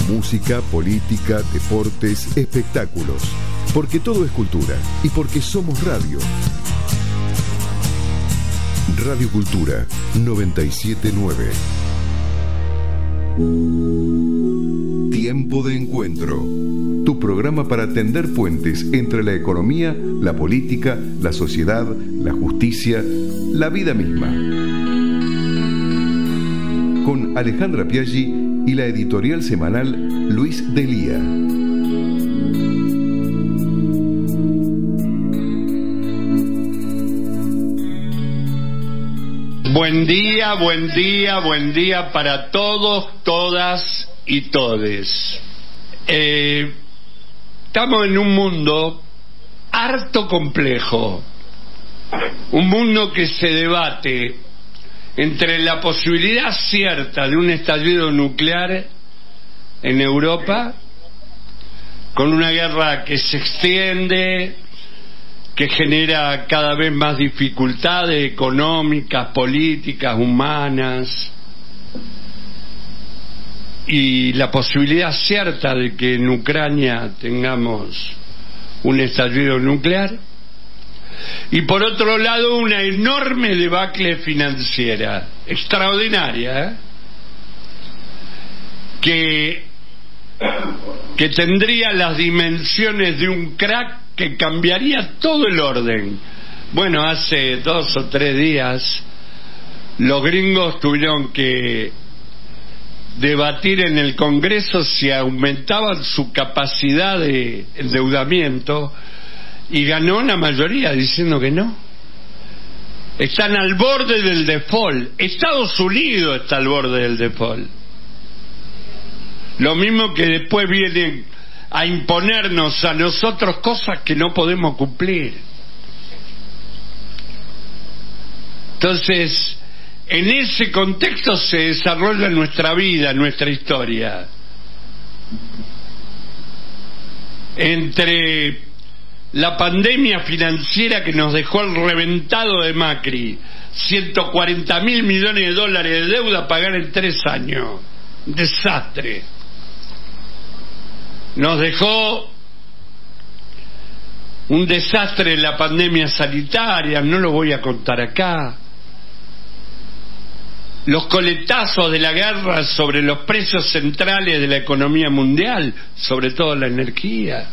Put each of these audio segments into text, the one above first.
Música, política, deportes, espectáculos. Porque todo es cultura y porque somos radio. Radio Cultura 979. Tiempo de encuentro. Tu programa para tender puentes entre la economía, la política, la sociedad, la justicia, la vida misma. Con Alejandra Piaggi y la editorial semanal Luis Delía. Buen día, buen día, buen día para todos, todas y todes. Estamos en un mundo harto complejo, un mundo que se debate entre la posibilidad cierta de un estallido nuclear en Europa, con una guerra que se extiende, que genera cada vez más dificultades económicas, políticas, humanas, y la posibilidad cierta de que en Ucrania tengamos un estallido nuclear, y por otro lado una enorme debacle financiera, extraordinaria, que tendría las dimensiones de un crack que cambiaría todo el orden. Bueno, hace 2 o 3 días los gringos tuvieron que debatir en el Congreso si aumentaban su capacidad de endeudamiento, y ganó la mayoría diciendo que no. Están al borde del default. Estados Unidos está al borde del default. Lo mismo que después vienen a imponernos a nosotros cosas que no podemos cumplir. Entonces, en ese contexto se desarrolla nuestra vida, nuestra historia. Entre la pandemia financiera que nos dejó el reventado de Macri, 140.000 millones de dólares de deuda a pagar en 3 años, un desastre. Nos dejó un desastre en la pandemia sanitaria, no lo voy a contar acá. Los coletazos de la guerra sobre los precios centrales de la economía mundial, sobre todo la energía.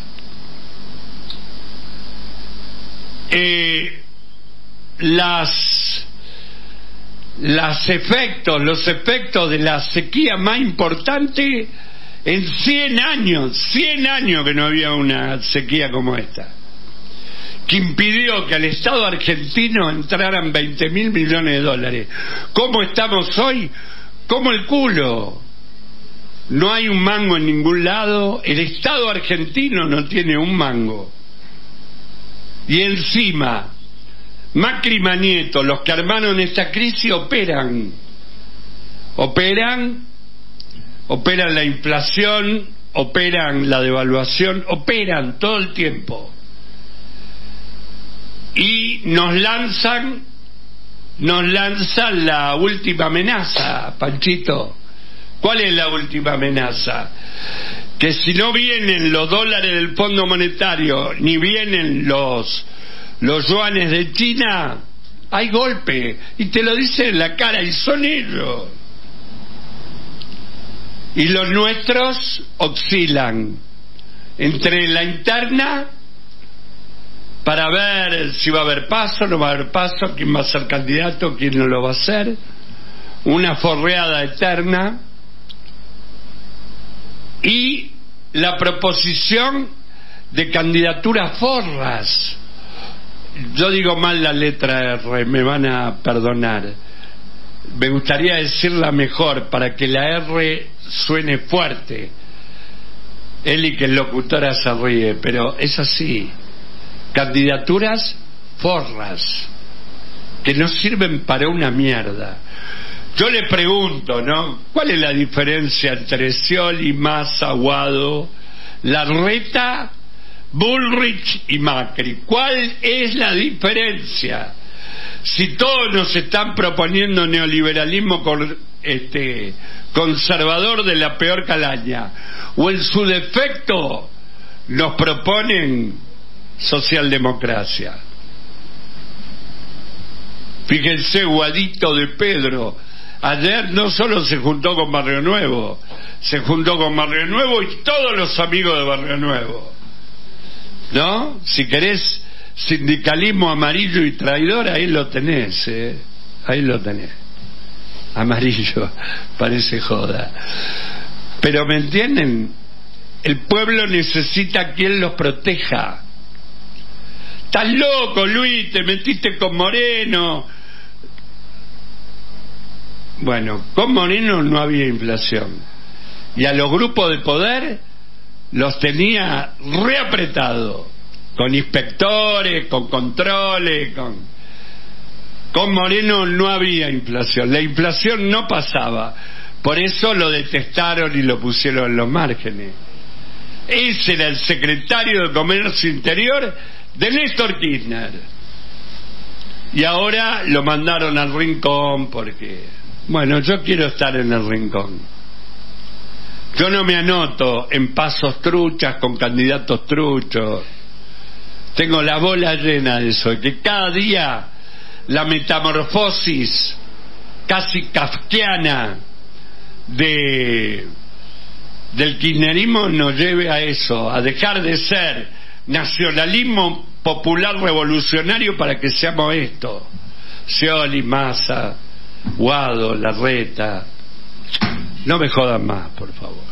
Los efectos de la sequía más importante en 100 años que no había una sequía como esta, que impidió que al Estado argentino entraran 20.000 millones de dólares. ¿Cómo estamos hoy? Como el culo. No hay un mango en ningún lado, el Estado argentino no tiene un mango. Y encima, Macri y Manieto, los que armaron esta crisis, operan la inflación, operan la devaluación, operan todo el tiempo. Y nos lanzan la última amenaza, Panchito. ¿Cuál es la última amenaza? Que si no vienen los dólares del Fondo Monetario, ni vienen los yuanes de China, hay golpe. Y te lo dicen en la cara, y son ellos. Y los nuestros oscilan entre la interna para ver si va a haber paso, no va a haber paso, quién va a ser candidato, quién no lo va a hacer, una forreada eterna, y la proposición de candidaturas forras. Yo digo mal la letra R, me van a perdonar. Me gustaría decirla mejor para que la R suene fuerte. Eli, que es locutora, se ríe, pero es así. Candidaturas forras, que no sirven para una mierda. Yo le pregunto, ¿no? ¿Cuál es la diferencia entre Scioli, Massa, Aguado, Larreta, Bullrich y Macri? ¿Cuál es la diferencia? Si todos nos están proponiendo neoliberalismo conservador de la peor calaña, o en su defecto nos proponen socialdemocracia. Fíjense, Guadito de Pedro ayer no solo se juntó con Barrio Nuevo, se juntó con Barrio Nuevo y todos los amigos de Barrio Nuevo, ¿no? Si querés sindicalismo amarillo y traidor, ahí lo tenés, ahí lo tenés. Amarillo, parece joda. Pero ¿me entienden? El pueblo necesita quien los proteja. Estás loco, Luis, te metiste con Moreno. Bueno, con Moreno no había inflación. Y a los grupos de poder los tenía reapretado, con inspectores, con controles, con Moreno no había inflación. La inflación no pasaba. Por eso lo detestaron y lo pusieron en los márgenes. Ese era el secretario de Comercio Interior de Néstor Kirchner. Y ahora lo mandaron al rincón porque... Bueno, yo quiero estar en el rincón. Yo no me anoto en pasos truchas con candidatos truchos. Tengo la bola llena de eso, que cada día la metamorfosis casi kafkiana del kirchnerismo nos lleve a eso, a dejar de ser nacionalismo popular revolucionario para que seamos esto: Scioli, Massa, Guado, Larreta. No me jodan más, por favor.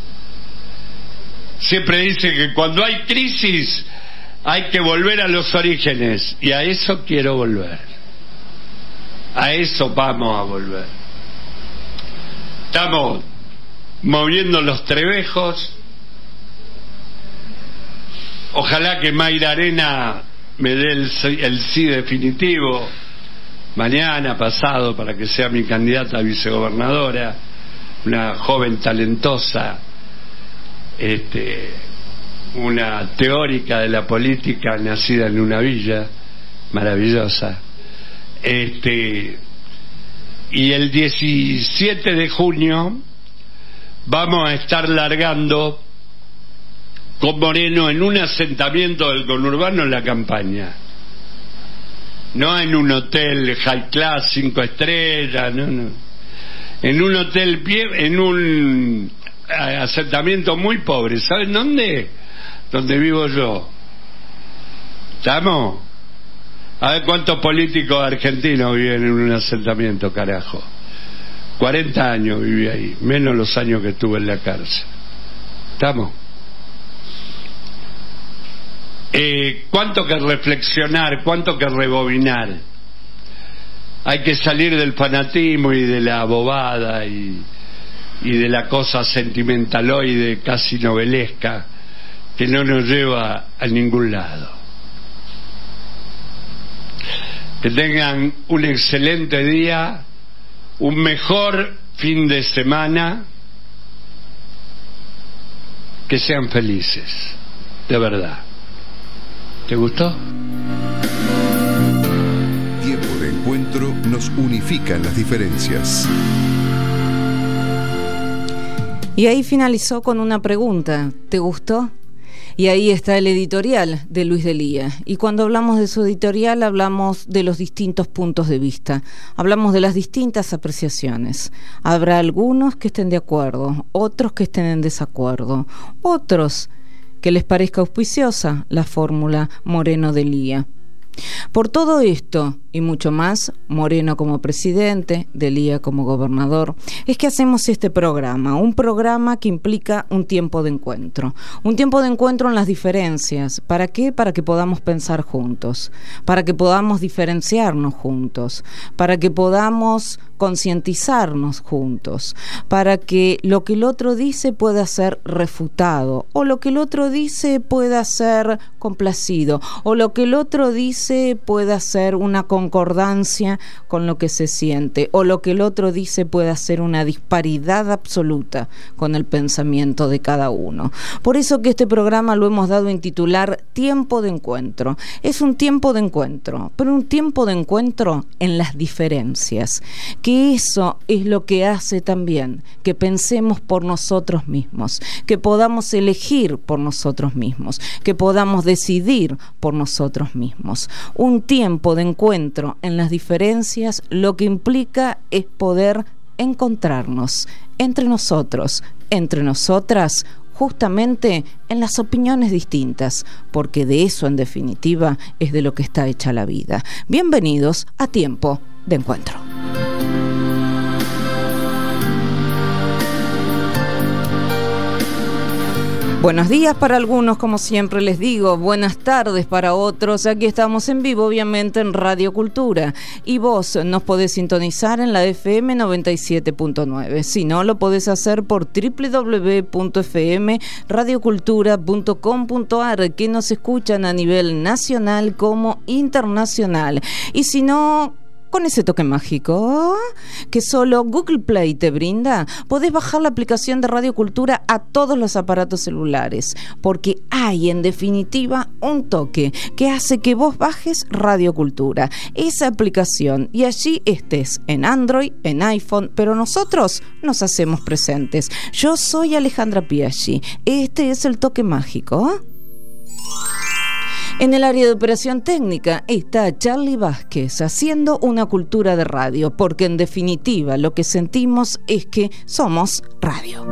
Siempre dice que cuando hay crisis hay que volver a los orígenes, y a eso quiero volver. A eso vamos a volver. Estamos moviendo los trebejos. Ojalá que Mayra Arena me dé el sí definitivo mañana, pasado, para que sea mi candidata a vicegobernadora. Una joven talentosa, una teórica de la política, nacida en una villa maravillosa. Y el 17 de junio vamos a estar largando con Moreno en un asentamiento del conurbano en la campaña. No en un hotel high class 5 estrellas, no. En un hotel, en un asentamiento muy pobre. ¿Saben dónde? Donde vivo yo. ¿Estamos? A ver cuántos políticos argentinos viven en un asentamiento, carajo. 40 años viví ahí, menos los años que estuve en la cárcel. ¿Estamos? Cuánto que reflexionar, cuánto que rebobinar. Hay que salir del fanatismo y de la bobada y de la cosa sentimentaloide, casi novelesca, que no nos lleva a ningún lado. Que tengan un excelente día, un mejor fin de semana, que sean felices, de verdad. ¿Te gustó? Tiempo de encuentro nos unifican las diferencias. Y ahí finalizó con una pregunta: ¿te gustó? Y ahí está el editorial de Luis D'Elia. Y cuando hablamos de su editorial, hablamos de los distintos puntos de vista, hablamos de las distintas apreciaciones. Habrá algunos que estén de acuerdo, otros que estén en desacuerdo, otros que les parezca auspiciosa la fórmula Moreno-D'Elia. Por todo esto y mucho más, Moreno como presidente, D'Elia como gobernador, es que hacemos este programa, un programa que implica un tiempo de encuentro en las diferencias. ¿Para qué? Para que podamos pensar juntos, para que podamos diferenciarnos juntos, para que podamos concientizarnos juntos, para que lo que el otro dice pueda ser refutado, o lo que el otro dice pueda ser complacido, o lo que el otro dice dice pueda ser una concordancia con lo que se siente, o lo que el otro dice pueda ser una disparidad absoluta con el pensamiento de cada uno. Por eso que este programa lo hemos dado en titular Tiempo de Encuentro. Es un tiempo de encuentro, pero un tiempo de encuentro en las diferencias, que eso es lo que hace también que pensemos por nosotros mismos, que podamos elegir por nosotros mismos, que podamos decidir por nosotros mismos. Un tiempo de encuentro en las diferencias lo que implica es poder encontrarnos entre nosotros, entre nosotras, justamente en las opiniones distintas, porque de eso en definitiva es de lo que está hecha la vida. Bienvenidos a Tiempo de Encuentro. Buenos días para algunos, como siempre les digo, buenas tardes para otros. Aquí estamos en vivo, obviamente, en Radio Cultura. Y vos nos podés sintonizar en la FM 97.9. Si no, lo podés hacer por www.fmradiocultura.com.ar, que nos escuchan a nivel nacional como internacional. Y si no, con ese toque mágico que solo Google Play te brinda, podés bajar la aplicación de Radio Cultura a todos los aparatos celulares, porque hay en definitiva un toque que hace que vos bajes Radio Cultura, esa aplicación, y allí estés en Android, en iPhone, pero nosotros nos hacemos presentes. Yo soy Alejandra Piaggi, este es el toque mágico. En el área de operación técnica está Charlie Vázquez haciendo una cultura de radio, porque en definitiva lo que sentimos es que somos radio.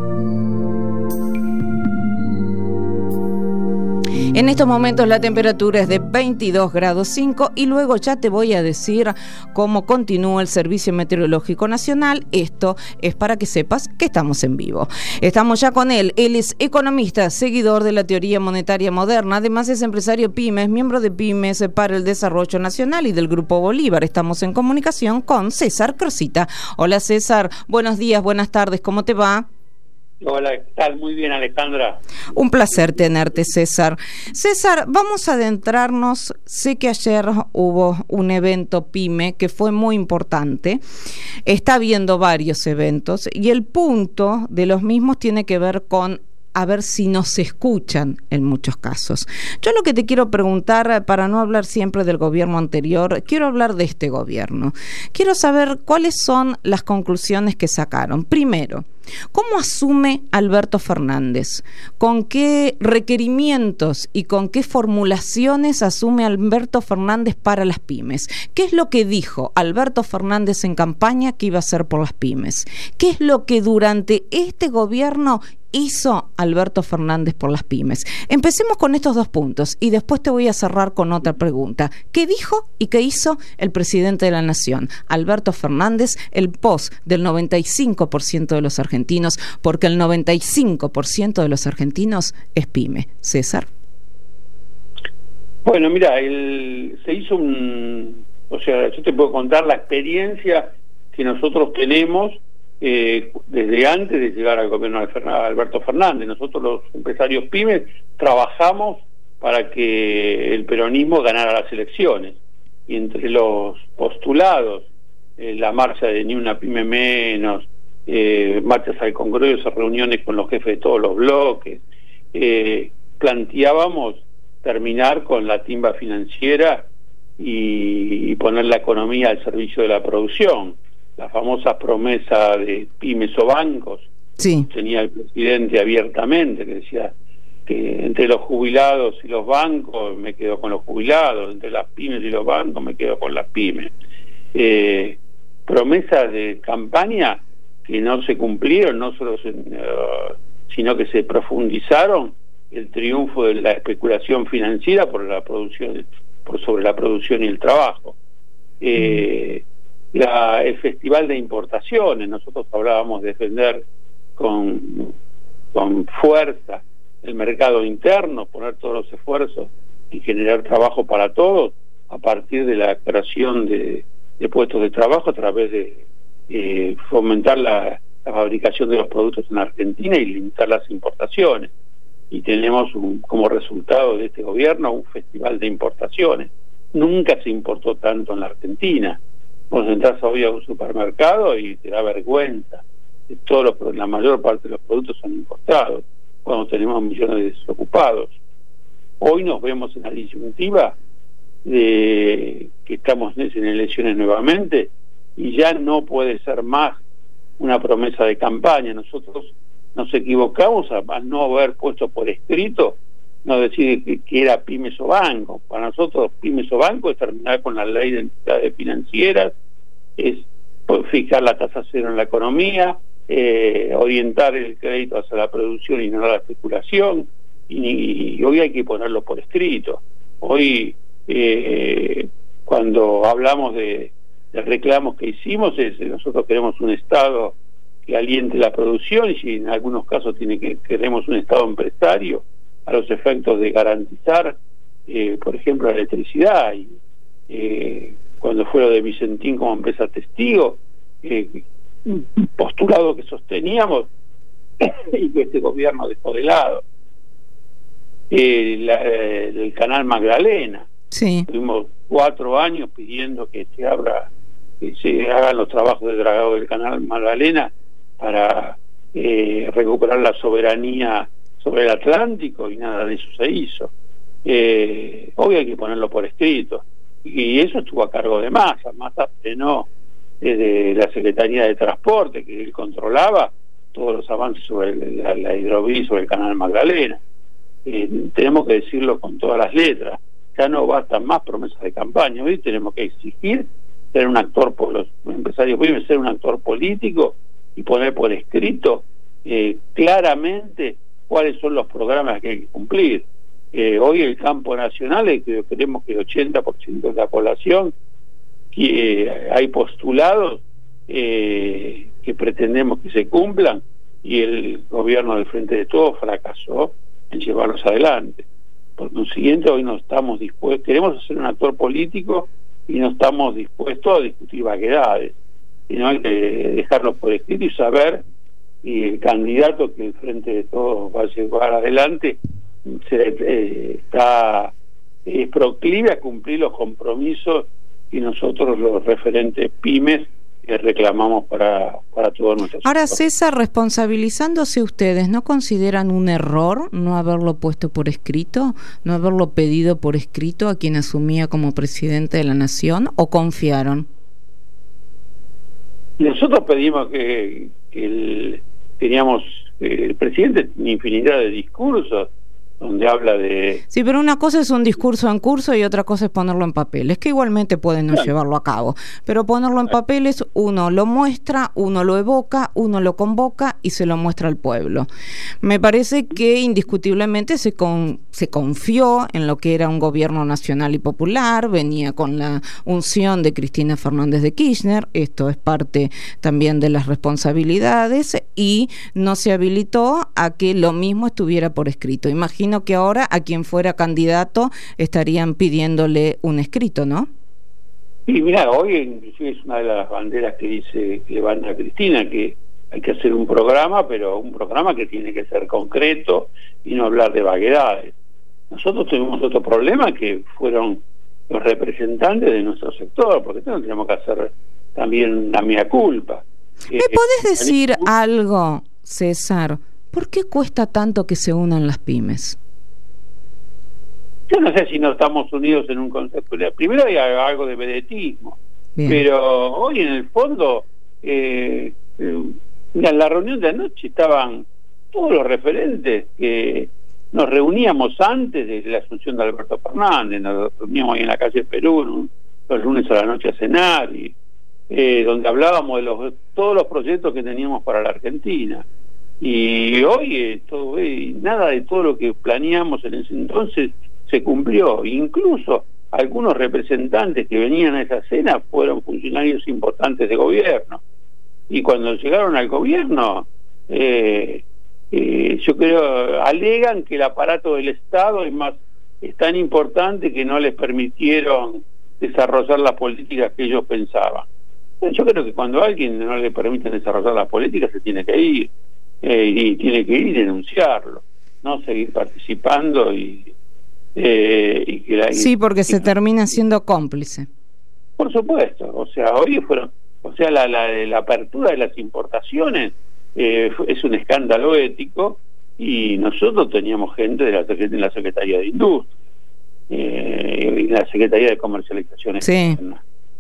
En estos momentos la temperatura es de 22 grados 5 y luego ya te voy a decir cómo continúa el Servicio Meteorológico Nacional. Esto es para que sepas que estamos en vivo. Estamos ya con él. Él es economista, seguidor de la teoría monetaria moderna. Además es empresario pymes, miembro de Pymes para el Desarrollo Nacional y del Grupo Bolívar. Estamos en comunicación con César Crosita. Hola César, buenos días, buenas tardes, ¿cómo te va? Hola, ¿qué tal? Muy bien, Alejandra. Un placer tenerte, César. César, vamos a adentrarnos. Sé que ayer hubo un evento PYME que fue muy importante. Está habiendo varios eventos y el punto de los mismos tiene que ver con a ver si nos escuchan en muchos casos. Yo lo que te quiero preguntar, para no hablar siempre del gobierno anterior, quiero hablar de este gobierno. Quiero saber cuáles son las conclusiones que sacaron. Primero, ¿cómo asume Alberto Fernández? ¿Con qué requerimientos y con qué formulaciones asume Alberto Fernández para las pymes? ¿Qué es lo que dijo Alberto Fernández en campaña que iba a hacer por las pymes? ¿Qué es lo que durante este gobierno hizo Alberto Fernández por las pymes? Empecemos con estos dos puntos y después te voy a cerrar con otra pregunta. ¿Qué dijo y qué hizo el presidente de la Nación, Alberto Fernández, el post del 95% de los argentinos? Porque el 95% de los argentinos es pyme. César. Bueno, mira, se hizo o sea, yo te puedo contar la experiencia que nosotros tenemos desde antes de llegar al gobierno de Alberto Fernández. Nosotros los empresarios pymes trabajamos para que el peronismo ganara las elecciones, y entre los postulados, la marcha de Ni Una Pyme Menos, marchas al Congreso, reuniones con los jefes de todos los bloques, planteábamos terminar con la timba financiera y poner la economía al servicio de la producción. La famosa promesa de pymes o bancos, sí, tenía el presidente abiertamente, que decía que entre los jubilados y los bancos me quedo con los jubilados, entre las pymes y los bancos me quedo con las pymes. Promesas de campaña que no se cumplieron, no solo sino que se profundizaron. El triunfo de la especulación financiera por sobre la producción y el trabajo. El Festival de Importaciones, nosotros hablábamos de defender con fuerza el mercado interno, poner todos los esfuerzos y generar trabajo para todos a partir de la creación de puestos de trabajo a través de fomentar la fabricación de los productos en Argentina y limitar las importaciones. Y tenemos como resultado de este gobierno un festival de importaciones, nunca se importó tanto en la Argentina. Vos entras hoy a un supermercado y te da vergüenza. La mayor parte de los productos son importados, cuando tenemos millones de desocupados. Hoy nos vemos en la disyuntiva de que estamos en elecciones nuevamente y ya no puede ser más una promesa de campaña. Nosotros nos equivocamos al no haber puesto por escrito, no decir que era pymes o banco. Para nosotros pymes o banco es terminar con la ley de entidades financieras, es fijar la tasa cero en la economía, orientar el crédito hacia la producción y no a la especulación, y hoy hay que ponerlo por escrito. Hoy cuando hablamos de reclamos que hicimos, nosotros queremos un Estado que aliente la producción, y si en algunos casos queremos un Estado empresario a los efectos de garantizar, por ejemplo, la electricidad. Y cuando fue lo de Vicentín como empresa testigo, un postulado que sosteníamos y que este gobierno dejó de lado. El canal Magdalena. Sí. Tuvimos 4 años pidiendo que se hagan los trabajos de dragado del canal Magdalena para recuperar la soberanía sobre el Atlántico, y nada de eso se hizo. Hoy hay que ponerlo por escrito, y eso estuvo a cargo de Massa. Massa frenó desde la Secretaría de Transporte, que él controlaba todos los avances sobre la hidrovía, sobre el canal Magdalena. Tenemos que decirlo con todas las letras. Ya no bastan más promesas de campaña. Hoy tenemos que exigir ser un actor, por los empresarios deben ser un actor político y poner por escrito claramente cuáles son los programas que hay que cumplir. Hoy el campo nacional es que queremos que el 80% de la población, que hay postulados que pretendemos que se cumplan, y el gobierno del Frente de Todos fracasó en llevarlos adelante. Por consiguiente, hoy no estamos dispuestos, queremos ser un actor político y no estamos dispuestos a discutir vaguedades, sino hay que dejarlos por escrito y saber, y el candidato que el Frente de Todos va a llevar adelante es proclive a cumplir los compromisos y nosotros los referentes pymes que reclamamos para todos nuestros. Ahora, César, responsabilizándose ustedes, ¿no consideran un error no haberlo puesto por escrito, no haberlo pedido por escrito a quien asumía como presidente de la Nación, o confiaron? Nosotros pedimos que el presidente tiene infinidad de discursos donde habla de... Sí, pero una cosa es un discurso en curso y otra cosa es ponerlo en papel. Es que igualmente pueden no llevarlo a cabo, pero ponerlo en papel es, uno lo muestra, uno lo evoca, uno lo convoca y se lo muestra al pueblo. Me parece que indiscutiblemente se confió en lo que era un gobierno nacional y popular, venía con la unción de Cristina Fernández de Kirchner, esto es parte también de las responsabilidades, y no se habilitó a que lo mismo estuviera por escrito. Imagino que ahora a quien fuera candidato estarían pidiéndole un escrito, ¿no? Sí, mira, hoy inclusive es una de las banderas que levanta Cristina, que hay que hacer un programa, pero un programa que tiene que ser concreto y no hablar de vaguedades. Nosotros tuvimos otro problema, que fueron los representantes de nuestro sector, porque tenemos que hacer también la mea culpa. ¿Me podés decir algo, César? ¿Por qué cuesta tanto que se unan las pymes? Yo no sé si no estamos unidos en un concepto. Primero hay algo de vedetismo. Bien. Pero hoy en el fondo, mira, en la reunión de anoche estaban todos los referentes que nos reuníamos antes de la asunción de Alberto Fernández. Nos reuníamos ahí en la calle Perú los lunes a la noche a cenar, y donde hablábamos de todos los proyectos que teníamos para la Argentina. Y hoy nada de todo lo que planeamos en ese entonces se cumplió. Incluso algunos representantes que venían a esa cena fueron funcionarios importantes de gobierno, y cuando llegaron al gobierno yo creo alegan que el aparato del Estado es tan importante que no les permitieron desarrollar las políticas que ellos pensaban. Yo creo que cuando a alguien no le permiten desarrollar las políticas se tiene que ir. Y tiene que ir y denunciarlo, no seguir participando y Sí, porque se termina siendo cómplice. Por supuesto, o sea, hoy fueron, o sea, la apertura de las importaciones es un escándalo ético, y nosotros teníamos gente en la Secretaría de Industria, en la Secretaría de Comercialización Externa,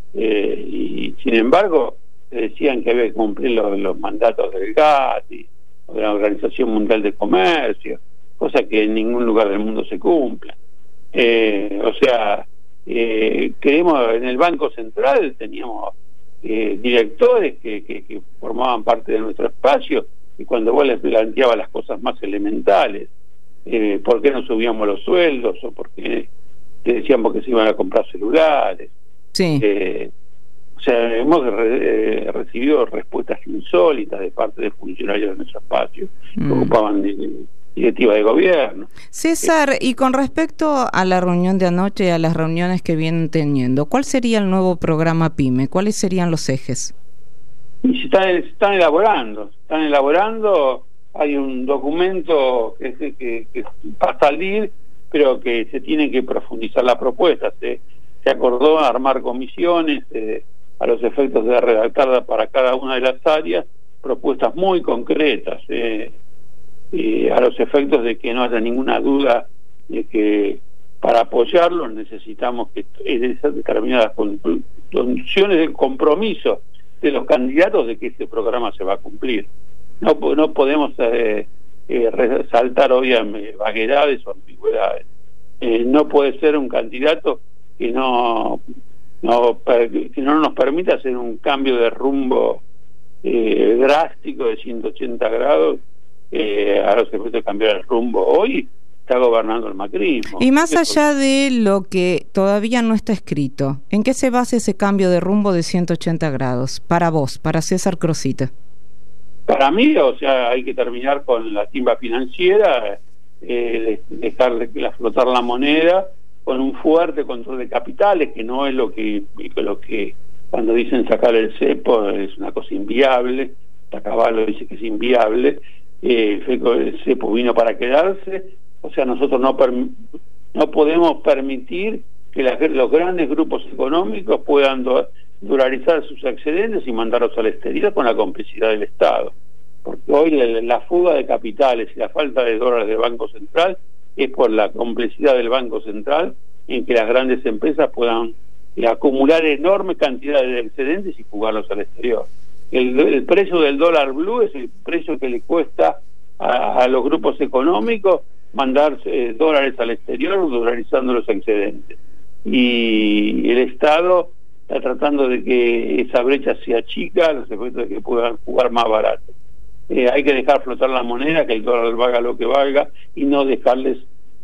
y sin embargo decían que había que cumplir los mandatos del GATT o de la Organización Mundial de Comercio, cosa que en ningún lugar del mundo se cumple. O sea, creemos en el Banco Central teníamos directores que formaban parte de nuestro espacio, y cuando vos les planteabas las cosas más elementales, ¿por qué no subíamos los sueldos? O por qué te decían porque se iban a comprar celulares. Sí. O sea, hemos recibido respuestas insólitas de parte de funcionarios de nuestro espacio que ocupaban directiva de gobierno. César, y con respecto a la reunión de anoche y a las reuniones que vienen teniendo, ¿cuál sería el nuevo programa PYME? ¿Cuáles serían los ejes? Y se están elaborando, hay un documento que va a salir, pero que se tiene que profundizar la propuesta. Se acordó armar comisiones a los efectos de redactar para cada una de las áreas propuestas muy concretas, a los efectos de que no haya ninguna duda de que para apoyarlo necesitamos que esas determinadas condiciones de compromiso de los candidatos de que este programa se va a cumplir. No podemos resaltar obviamente vaguedades o ambigüedades. No puede ser un candidato que no nos permita hacer un cambio de rumbo drástico de 180 grados a los efectos de cambiar el rumbo. Hoy está gobernando el macrismo. Y más allá de lo que todavía no está escrito, ¿en qué se basa ese cambio de rumbo de 180 grados? Para vos, para César Crosita. Para mí, o sea, hay que terminar con la timba financiera, dejar flotar la moneda con un fuerte control de capitales, que no es lo que cuando dicen sacar el cepo es una cosa inviable. Caballo dice que es inviable. El cepo vino para quedarse. O sea, nosotros no podemos permitir que los grandes grupos económicos puedan dolarizar sus excedentes y mandarlos al exterior con la complicidad del Estado. Porque hoy la fuga de capitales y la falta de dólares del Banco Central es por la complicidad del Banco Central en que las grandes empresas puedan acumular enormes cantidades de excedentes y fugarlos al exterior. El precio del dólar blue es el precio que le cuesta a los grupos económicos mandar dólares al exterior dolarizando los excedentes, y el Estado está tratando de que esa brecha sea chica, los efectos de que puedan jugar más barato. Hay que dejar flotar la moneda, que el dólar valga lo que valga, y no dejarles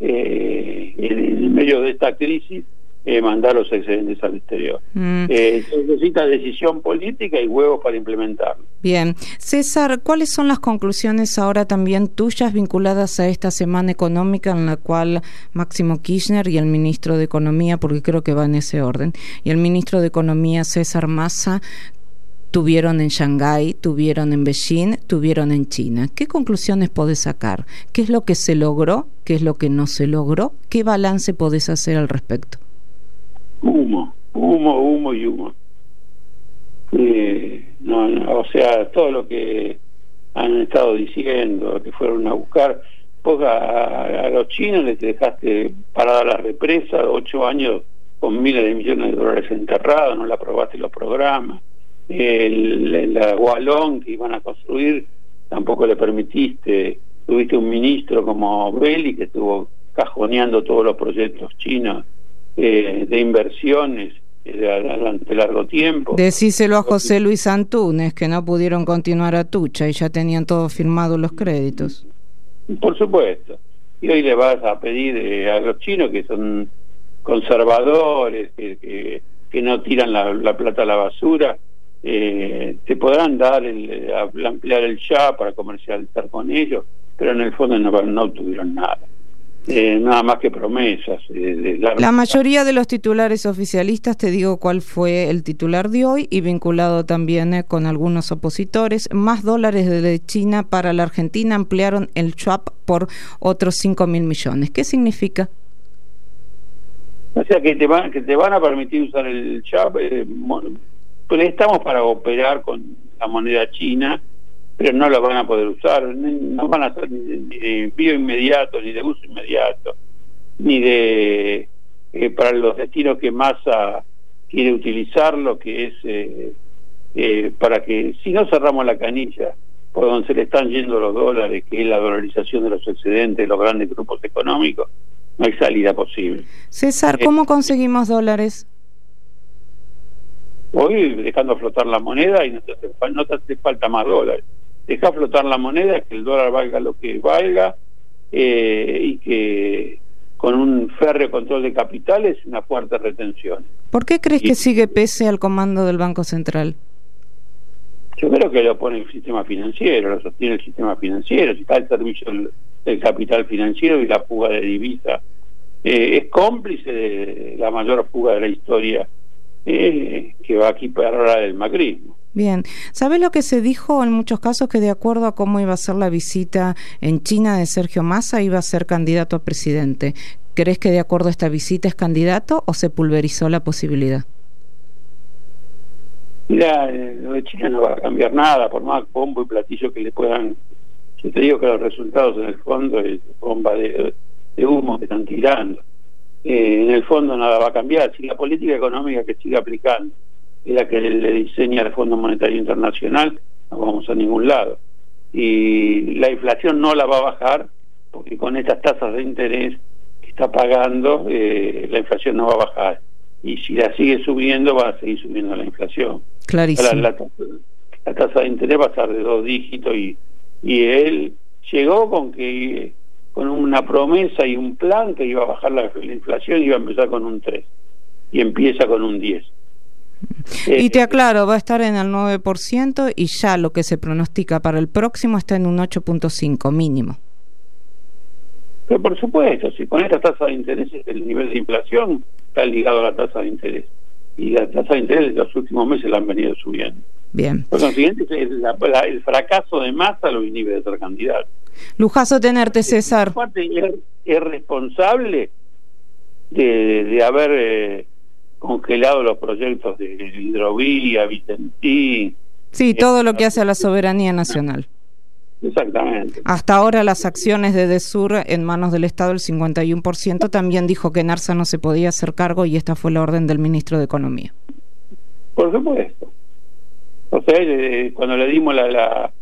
en medio de esta crisis mandar los excedentes al exterior. Se necesita decisión política y huevos para implementarlo. Bien. César, ¿cuáles son las conclusiones ahora también tuyas vinculadas a esta semana económica en la cual Máximo Kirchner y el ministro de Economía, porque creo que va en ese orden, y el ministro de Economía César Massa tuvieron en Shanghái, tuvieron en Beijing, tuvieron en China? ¿Qué conclusiones podés sacar? ¿Qué es lo que se logró? ¿Qué es lo que no se logró? ¿Qué balance podés hacer al respecto? Humo y humo. O sea, todo lo que han estado diciendo, que fueron a buscar, vos a los chinos les dejaste parada la represa, 8 años con miles de millones de dólares enterrados, no la aprobaste los programas. La Gualón que iban a construir tampoco le permitiste. Tuviste un ministro como Belli que estuvo cajoneando todos los proyectos chinos de inversiones durante largo tiempo. Decíselo a José Luis Antunes, que no pudieron continuar a Tucha y ya tenían todos firmados los créditos. Por supuesto. Y hoy le vas a pedir a los chinos, que son conservadores, que no tiran la plata a la basura, te podrán dar ampliar el ya para comercializar con ellos, pero en el fondo no obtuvieron nada. Nada más que promesas. La mayoría de los titulares oficialistas, te digo cuál fue el titular de hoy, y vinculado también con algunos opositores: más dólares de China para la Argentina, ampliaron el swap por otros 5.000 millones. ¿Qué significa? O sea que te van a permitir usar el CHAP. Estamos para operar con la moneda china, pero no lo van a poder usar. No van a hacer ni de envío inmediato, ni de uso inmediato, ni de para los destinos que Massa quiere utilizarlo, que es para que, si no cerramos la canilla por donde se le están yendo los dólares, que es la dolarización de los excedentes de los grandes grupos económicos, no hay salida posible. César, ¿cómo conseguimos dólares? Hoy dejando flotar la moneda y no te hace falta más dólares. Deja flotar la moneda, que el dólar valga lo que valga, y que con un férreo control de capitales una fuerte retención. ¿Por qué crees que sigue pese al comando del Banco Central? Yo creo que lo pone el sistema financiero, lo sostiene el sistema financiero, si está al servicio del capital financiero y la fuga de divisa. Es cómplice de la mayor fuga de la historia que va aquí para ahora del macrismo. Bien, ¿sabes lo que se dijo en muchos casos? Que de acuerdo a cómo iba a ser la visita en China de Sergio Massa, iba a ser candidato a presidente. ¿Crees que de acuerdo a esta visita es candidato o se pulverizó la posibilidad? Mira, lo de China no va a cambiar nada, por más bombo y platillo que le puedan. Yo te digo que los resultados en el fondo es bomba de humo que están tirando. En el fondo nada va a cambiar. Si la política económica que sigue aplicando es la que le diseña el Fondo Monetario Internacional, no vamos a ningún lado. Y la inflación no la va a bajar, porque con estas tasas de interés que está pagando, la inflación no va a bajar. Y si la sigue subiendo, va a seguir subiendo la inflación. Clarísimo. La tasa de interés va a estar de 2 dígitos y él llegó con una promesa y un plan que iba a bajar la inflación y iba a empezar con un 3 y empieza con un 10. Y te aclaro, va a estar en el 9% y ya lo que se pronostica para el próximo está en un 8.5 mínimo. Pero por supuesto, si con esta tasa de interés el nivel de inflación está ligado a la tasa de interés y la tasa de interés de los últimos meses la han venido subiendo. Bien. Por consiguiente, el fracaso de Massa lo inhibe de ser candidato. Lujazo tenerte, César. Es responsable de haber congelado los proyectos de hidrovía, Vicentín. Sí, todo lo que hace a la soberanía nacional. Exactamente. Hasta ahora las acciones de Edesur en manos del Estado, el 51%, también dijo que Narsa no se podía hacer cargo y esta fue la orden del ministro de Economía. Por supuesto. O sea, cuando le dimos a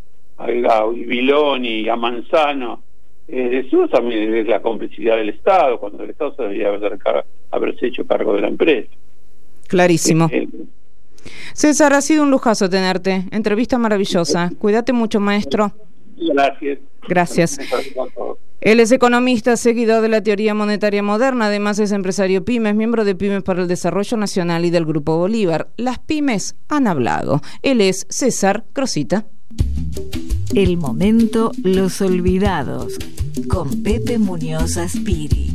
Vilón y a Manzano, Edesur también es la complicidad del Estado, cuando el Estado se debería haberse hecho cargo de la empresa. Clarísimo. César, ha sido un lujazo tenerte. Entrevista maravillosa. Cuídate mucho, maestro. Gracias. Él es economista, seguidor de la teoría monetaria moderna, además es empresario pymes, miembro de Pymes para el Desarrollo Nacional y del Grupo Bolívar. Las pymes han hablado. Él es César Crosita. El momento Los Olvidados, con Pepe Muñoz Aspiri.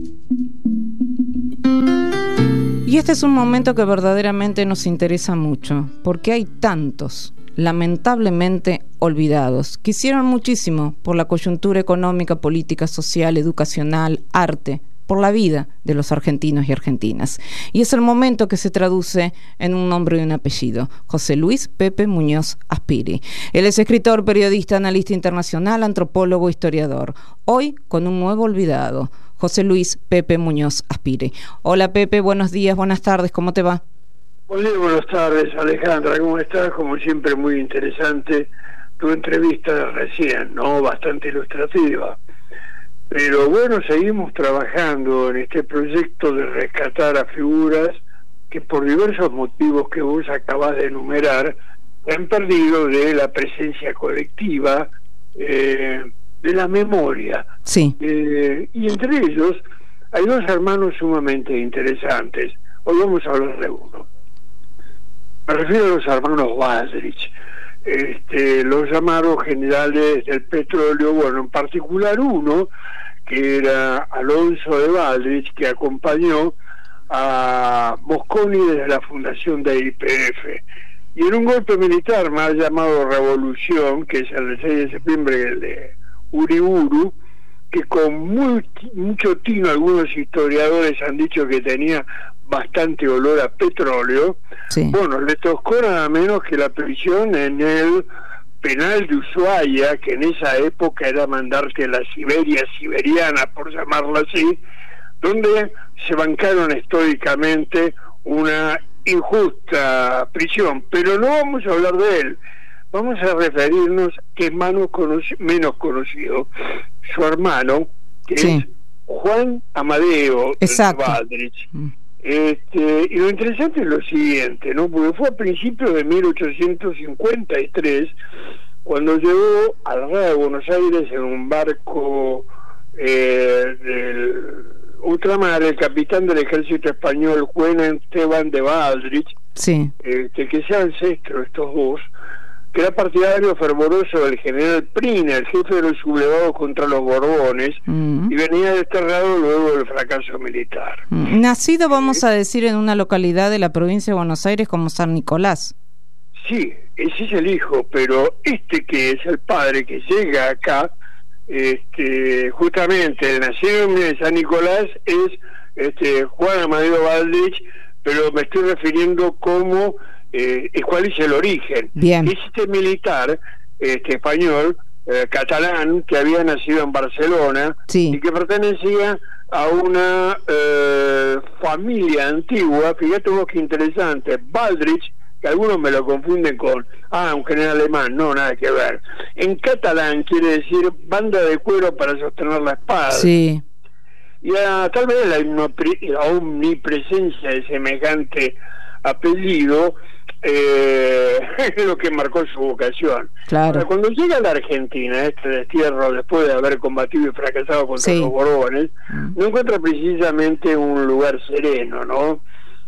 Y este es un momento que verdaderamente nos interesa mucho, porque hay tantos, lamentablemente olvidados, que hicieron muchísimo por la coyuntura económica, política, social, educacional, arte, por la vida de los argentinos y argentinas. Y es el momento que se traduce en un nombre y un apellido: José Luis Pepe Muñoz Aspiri. Él es escritor, periodista, analista internacional, antropólogo, historiador. Hoy con un nuevo olvidado, José Luis Pepe Muñoz Aspiri. Hola Pepe, buenos días, buenas tardes, ¿cómo te va? Buenas tardes, Alejandra, ¿cómo estás? Como siempre, muy interesante tu entrevista de recién, ¿no? Bastante ilustrativa. Pero bueno, seguimos trabajando en este proyecto de rescatar a figuras que por diversos motivos que vos acabás de enumerar han perdido de la presencia colectiva, de la memoria. Sí. Y entre ellos hay dos hermanos sumamente interesantes. Hoy vamos a hablar de uno. Me refiero a los hermanos Baldrich, los llamados generales del petróleo, bueno, en particular uno que era Alonso de Baldrich, que acompañó a Mosconi desde la fundación de YPF. Y en un golpe militar mal llamado Revolución, que es el 6 de septiembre, el de Uriburu, que con mucho tino algunos historiadores han dicho que tenía bastante olor a petróleo. Sí. Bueno, le tocó nada menos que la prisión en el penal de Ushuaia, que en esa época era mandarte a la Siberia siberiana, por llamarlo así, donde se bancaron estoicamente una injusta prisión. Pero no vamos a hablar de él, vamos a referirnos que es menos conocido, su hermano, que sí. es Juan Amadeo Exacto. Baldrich. Y lo interesante es lo siguiente, ¿no? Porque fue a principios de 1853 cuando llegó a la Real de Buenos Aires en un barco del ultramar, el capitán del ejército español, Juan Esteban de Baldrich, sí. Que sea ancestro estos dos, que era partidario fervoroso del general Prina, el jefe de los sublevados contra los Borbones, y venía desterrado luego del fracaso militar. Nacido, vamos a decir, en una localidad de la provincia de Buenos Aires como San Nicolás. Sí, ese es el hijo, pero que es el padre que llega acá, justamente el nacido en San Nicolás es Juan Amadeo Baldrich, pero me estoy refiriendo como cuál es el origen. Bien. Es militar español, catalán, que había nacido en Barcelona, sí. y que pertenecía a una familia antigua. Fíjate vos qué interesante, Baldrich, que algunos me lo confunden con un general alemán. No, nada que ver. En catalán quiere decir banda de cuero para sostener la espada. Sí. Y tal vez la omnipresencia de semejante apellido es lo que marcó su vocación. Claro. Ahora, cuando llega a la Argentina, este destierro, después de haber combatido y fracasado contra los Borbones, no encuentra precisamente un lugar sereno, ¿no?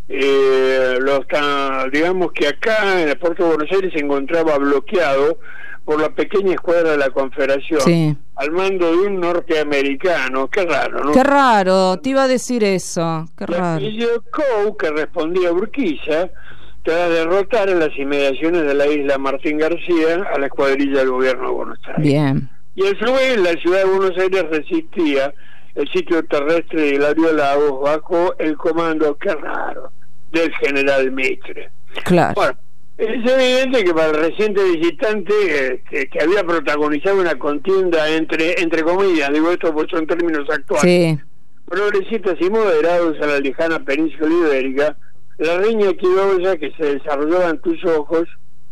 Digamos que acá en el puerto de Buenos Aires se encontraba bloqueado por la pequeña escuadra de la Confederación, sí. al mando de un norteamericano. Qué raro, ¿no? Qué raro, te iba a decir eso. Qué raro. Y Coe, que respondía a Urquiza, tras derrotar en las inmediaciones de la isla Martín García a la escuadrilla del gobierno de Buenos Aires. Bien. Y a su vez la ciudad de Buenos Aires resistía el sitio terrestre de Hilario Lagos bajo el comando, qué raro, del general Mitre. Claro. Bueno, es evidente que para el reciente visitante que había protagonizado una contienda entre comillas, digo esto porque son términos actuales, sí. progresistas y moderados a la lejana península ibérica, la riña criolla que se desarrollaba ante sus ojos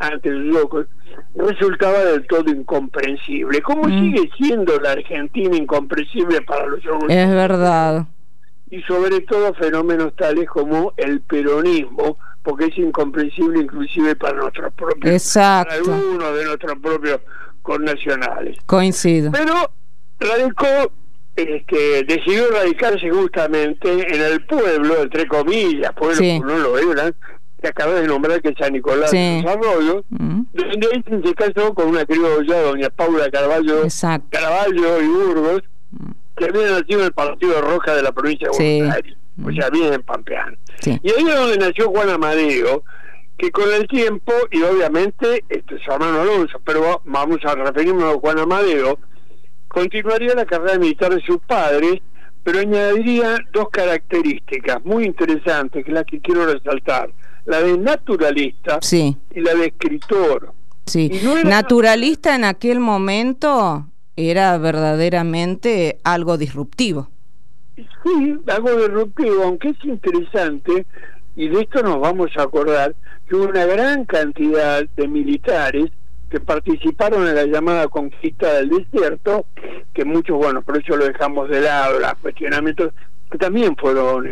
resultaba del todo incomprensible. ¿Cómo sigue siendo la Argentina incomprensible para los ojos? Es verdad. Y sobre todo fenómenos tales como el peronismo, porque es incomprensible inclusive para nuestros propios, exacto, para algunos de nuestros propios connacionales. Coincido. Pero radicó, decidió radicarse justamente en el pueblo, entre comillas, pueblo sí. no lo eran, que acabas de nombrar, que es San Nicolás de los Arroyos, donde se casó con una criolla, doña Paula Carvalho y Burgos, que había nacido en el Partido Roja de la provincia de Buenos Aires, o sea, bien en Pampeán. Sí. Y ahí es donde nació Juan Amadeo, que con el tiempo, y obviamente su hermano Alonso, pero vamos a referirnos a Juan Amadeo, continuaría la carrera militar de sus padres, pero añadiría dos características muy interesantes, que es la que quiero resaltar: la de naturalista y la de escritor. Sí. Naturalista en aquel momento era verdaderamente algo disruptivo. Sí, algo disruptivo, aunque es interesante, y de esto nos vamos a acordar, que hubo una gran cantidad de militares que participaron en la llamada conquista del desierto, que muchos, bueno, por eso lo dejamos de lado, los cuestionamientos, que también fueron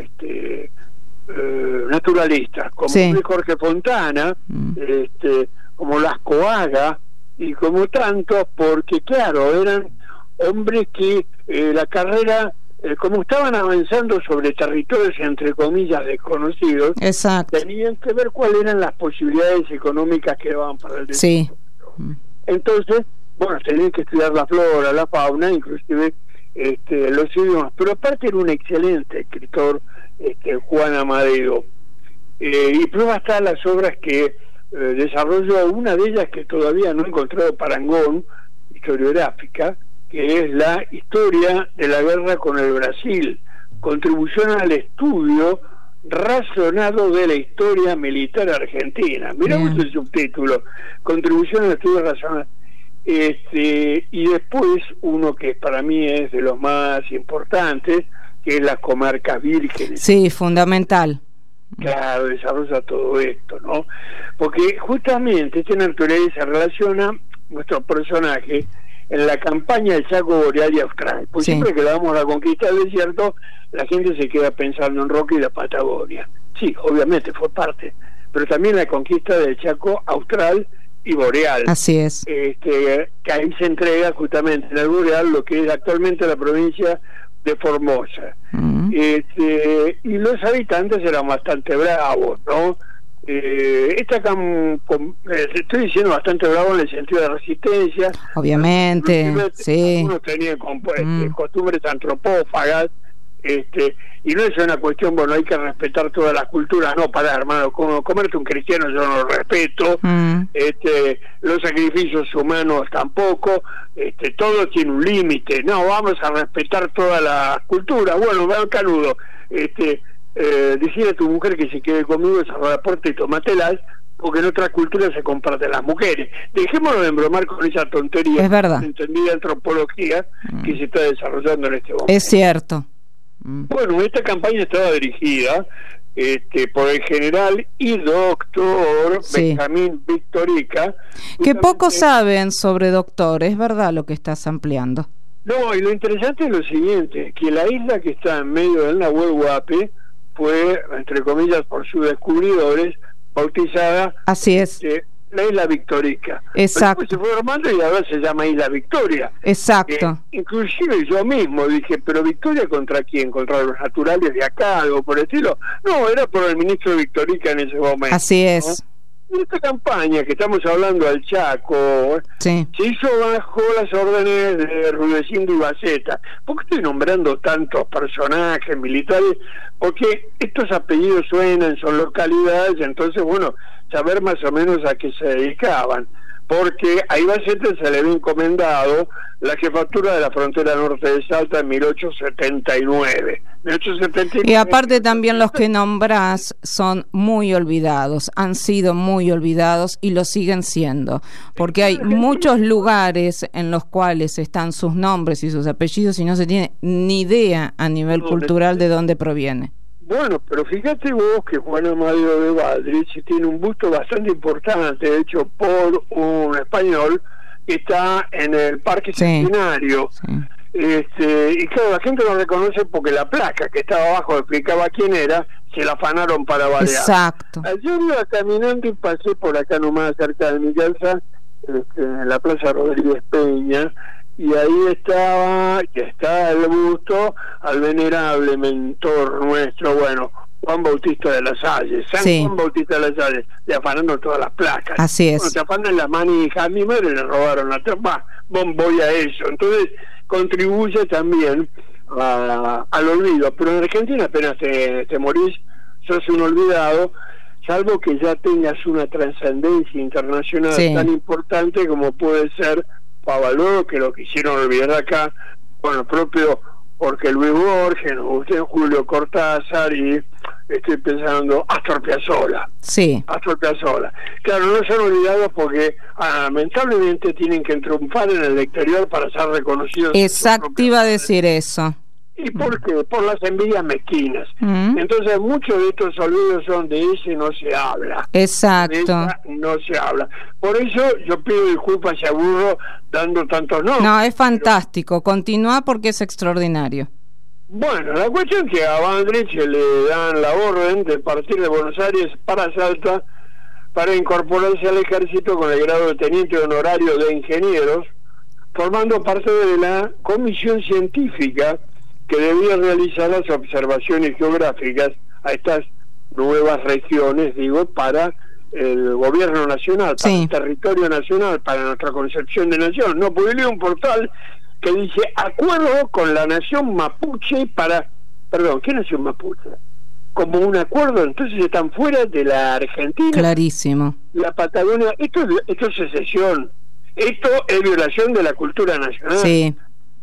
naturalistas, como Jorge Fontana, como Lasco Haga, y como tantos, porque claro, eran hombres que la carrera, como estaban avanzando sobre territorios entre comillas desconocidos, tenían que ver cuáles eran las posibilidades económicas que daban para el desierto. Entonces, bueno, tenían que estudiar la flora, la fauna, inclusive los idiomas, pero aparte era un excelente escritor, Juan Amadeo, y prueba está las obras que desarrolló, una de ellas que todavía no he encontrado parangón historiográfica, que es la historia de la guerra con el Brasil, contribución al estudio razonado de la historia militar argentina. Miramos el subtítulo, contribución al estudio razonado. Y después uno que para mí es de los más importantes, que es las comarcas vírgenes. Sí, fundamental. Claro, desarrolla todo esto, ¿no? Porque justamente esta naturaleza se relaciona nuestro personaje en la campaña del Chaco Boreal y Austral. Pues siempre que le damos la conquista del desierto, la gente se queda pensando en Roca y la Patagonia. Sí, obviamente fue parte, pero también la conquista del Chaco Austral y Boreal. Así es. Que ahí se entrega justamente en el Boreal lo que es actualmente la provincia de Formosa. Y los habitantes eran bastante bravos, ¿no? Estoy diciendo bastante bravo en el sentido de resistencia. Obviamente, sí. Algunos tenían costumbres antropófagas, y no es una cuestión, bueno, hay que respetar todas las culturas, no, para hermano, como comerte un cristiano yo no lo respeto, los sacrificios humanos tampoco, todo tiene un límite, no, vamos a respetar todas las culturas. Bueno, vean canudo, decirle a tu mujer que se quede conmigo, cerrar la puerta y tomatelas, porque en otras culturas se comparten las mujeres. Dejémonos de embromar con esa tontería, es verdad, entendida antropología que se está desarrollando en este momento. Es cierto. Bueno, esta campaña estaba dirigida por el general y doctor Benjamín Victorica. Que pocos saben sobre doctor, es verdad lo que estás ampliando. No, y lo interesante es lo siguiente, que la isla que está en medio del Nahuel Huapi fue, entre comillas, por sus descubridores, bautizada, así es, la isla Victorica. Exacto. Después se fue armando y ahora se llama Isla Victoria. Exacto. Inclusive yo mismo dije, pero Victoria ¿contra quién? ¿Contra los naturales de acá, algo por el estilo? No, era por el ministro Victorica en ese momento. Así es. ¿No? Esta campaña que estamos hablando del Chaco se hizo bajo las órdenes de Rudecindo y Baceta. ¿Por qué estoy nombrando tantos personajes militares? Porque estos apellidos suenan, son localidades, entonces bueno, saber más o menos a qué se dedicaban, porque a Ibaceta se le había encomendado la jefatura de la frontera norte de Salta en 1879. Y aparte también los que nombrás son muy olvidados, han sido muy olvidados y lo siguen siendo, porque hay muchos lugares en los cuales están sus nombres y sus apellidos y no se tiene ni idea a nivel cultural de dónde proviene. Bueno, pero fíjate vos que Juan Amadeo de Valdrich tiene un busto bastante importante, hecho por un español que está en el Parque Centenario. Y claro, la gente lo reconoce porque la placa que estaba abajo explicaba quién era, se la afanaron para balear. Exacto. Ayer iba caminando y pasé por acá nomás cerca de mi casa, en la Plaza Rodríguez Peña, y ahí está el busto al venerable mentor nuestro, bueno, Juan Bautista de la Salle, Juan Bautista de la Salle, le afanaron todas las placas. Así es. Bueno, te afanan la manija, a mi madre le robaron la trompa, voy a eso. Entonces contribuye también al olvido, pero en Argentina apenas te morís, sos un olvidado, salvo que ya tengas una trascendencia internacional tan importante como puede ser Favaloro, que lo quisieron olvidar acá, bueno, propio porque Luis Borges, Julio Cortázar y estoy pensando Astor Piazzolla. Astor Piazzolla. Claro, no son olvidados porque lamentablemente tienen que triunfar en el exterior para ser reconocidos. Exacto, iba a decir eso. ¿Y por qué? Por las envidias mezquinas. Entonces muchos de estos olvidos son de ese no se habla. Exacto. No se habla. Por eso yo pido disculpas si aburro dando tantos nombres. No, es fantástico. Continúa porque es extraordinario. Bueno, la cuestión es que a Valdrich le dan la orden de partir de Buenos Aires para Salta para incorporarse al ejército con el grado de teniente honorario de ingenieros, formando parte de la comisión científica que debía realizar las observaciones geográficas a estas nuevas regiones, para el gobierno nacional, para el territorio nacional, para nuestra concepción de nación. No, porque leo un portal que dice acuerdo con la nación mapuche para... Perdón, ¿qué nación mapuche? Como un acuerdo, entonces están fuera de la Argentina. Clarísimo. La Patagonia, esto es secesión, esto es violación de la cultura nacional.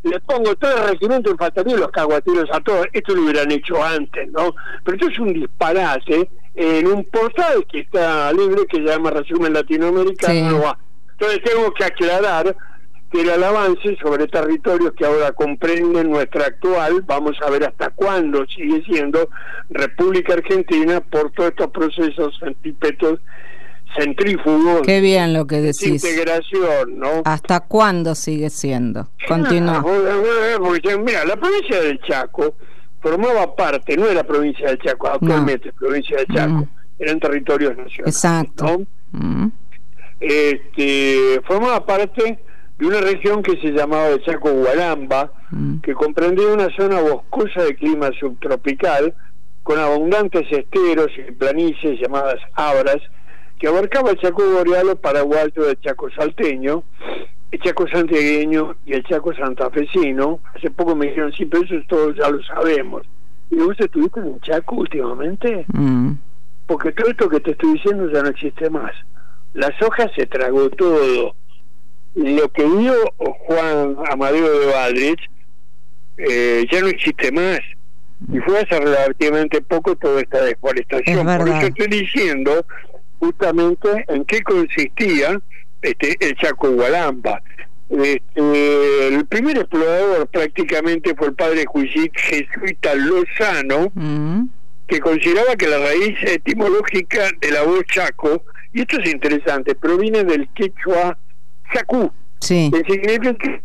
le pongo todo el regimiento infantil y los cago a tiros a todos. Esto lo hubieran hecho antes, ¿no? Pero esto es un disparate en un portal que está libre, que se llama Resumen Latinoamericano. Sí. Entonces tengo que aclarar que el avance sobre territorios que ahora comprenden nuestra actual, vamos a ver hasta cuándo sigue siendo República Argentina por todos estos procesos centípetos centrífugos. Qué bien lo que decís. Integración, ¿no? ¿Hasta cuándo sigue siendo? Continúa. Porque, mira, la provincia del Chaco formaba parte, no de la provincia del Chaco, actualmente no. Provincia del Chaco, eran territorios nacionales. Exacto. ¿No? Formaba parte de una región que se llamaba el Chaco Guaramba, que comprendía una zona boscosa de clima subtropical, con abundantes esteros y planicies llamadas abras, que abarcaba el Chaco boreal o paraguayo, el Chaco salteño, el Chaco santiagueño y el Chaco santafesino. Hace poco me dijeron, sí, pero eso todos ya lo sabemos. ¿Y vos estuviste en el Chaco últimamente? Porque todo esto que te estoy diciendo ya no existe más. Las hojas se tragó todo. Lo que vio Juan Amadeo de Baldrich ya no existe más. Y fue hace relativamente poco toda esta deforestación. Por eso estoy diciendo justamente en qué consistía el Chaco Guaramba. El primer explorador prácticamente fue el padre jesuita Lozano, que consideraba que la raíz etimológica de la voz Chaco, y esto es interesante, proviene del quechua Chacú, que significa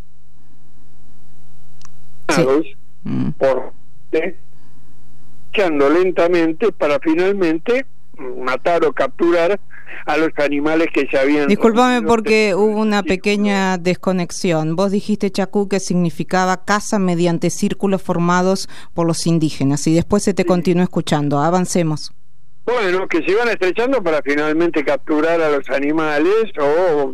por echando lentamente para finalmente matar o capturar a los animales que se habían... Discúlpame porque hubo una pequeña desconexión. Vos dijiste Chacú, que significaba caza mediante círculos formados por los indígenas, y después se te continuó escuchando. Avancemos. Bueno, que se iban estrechando para finalmente capturar a los animales o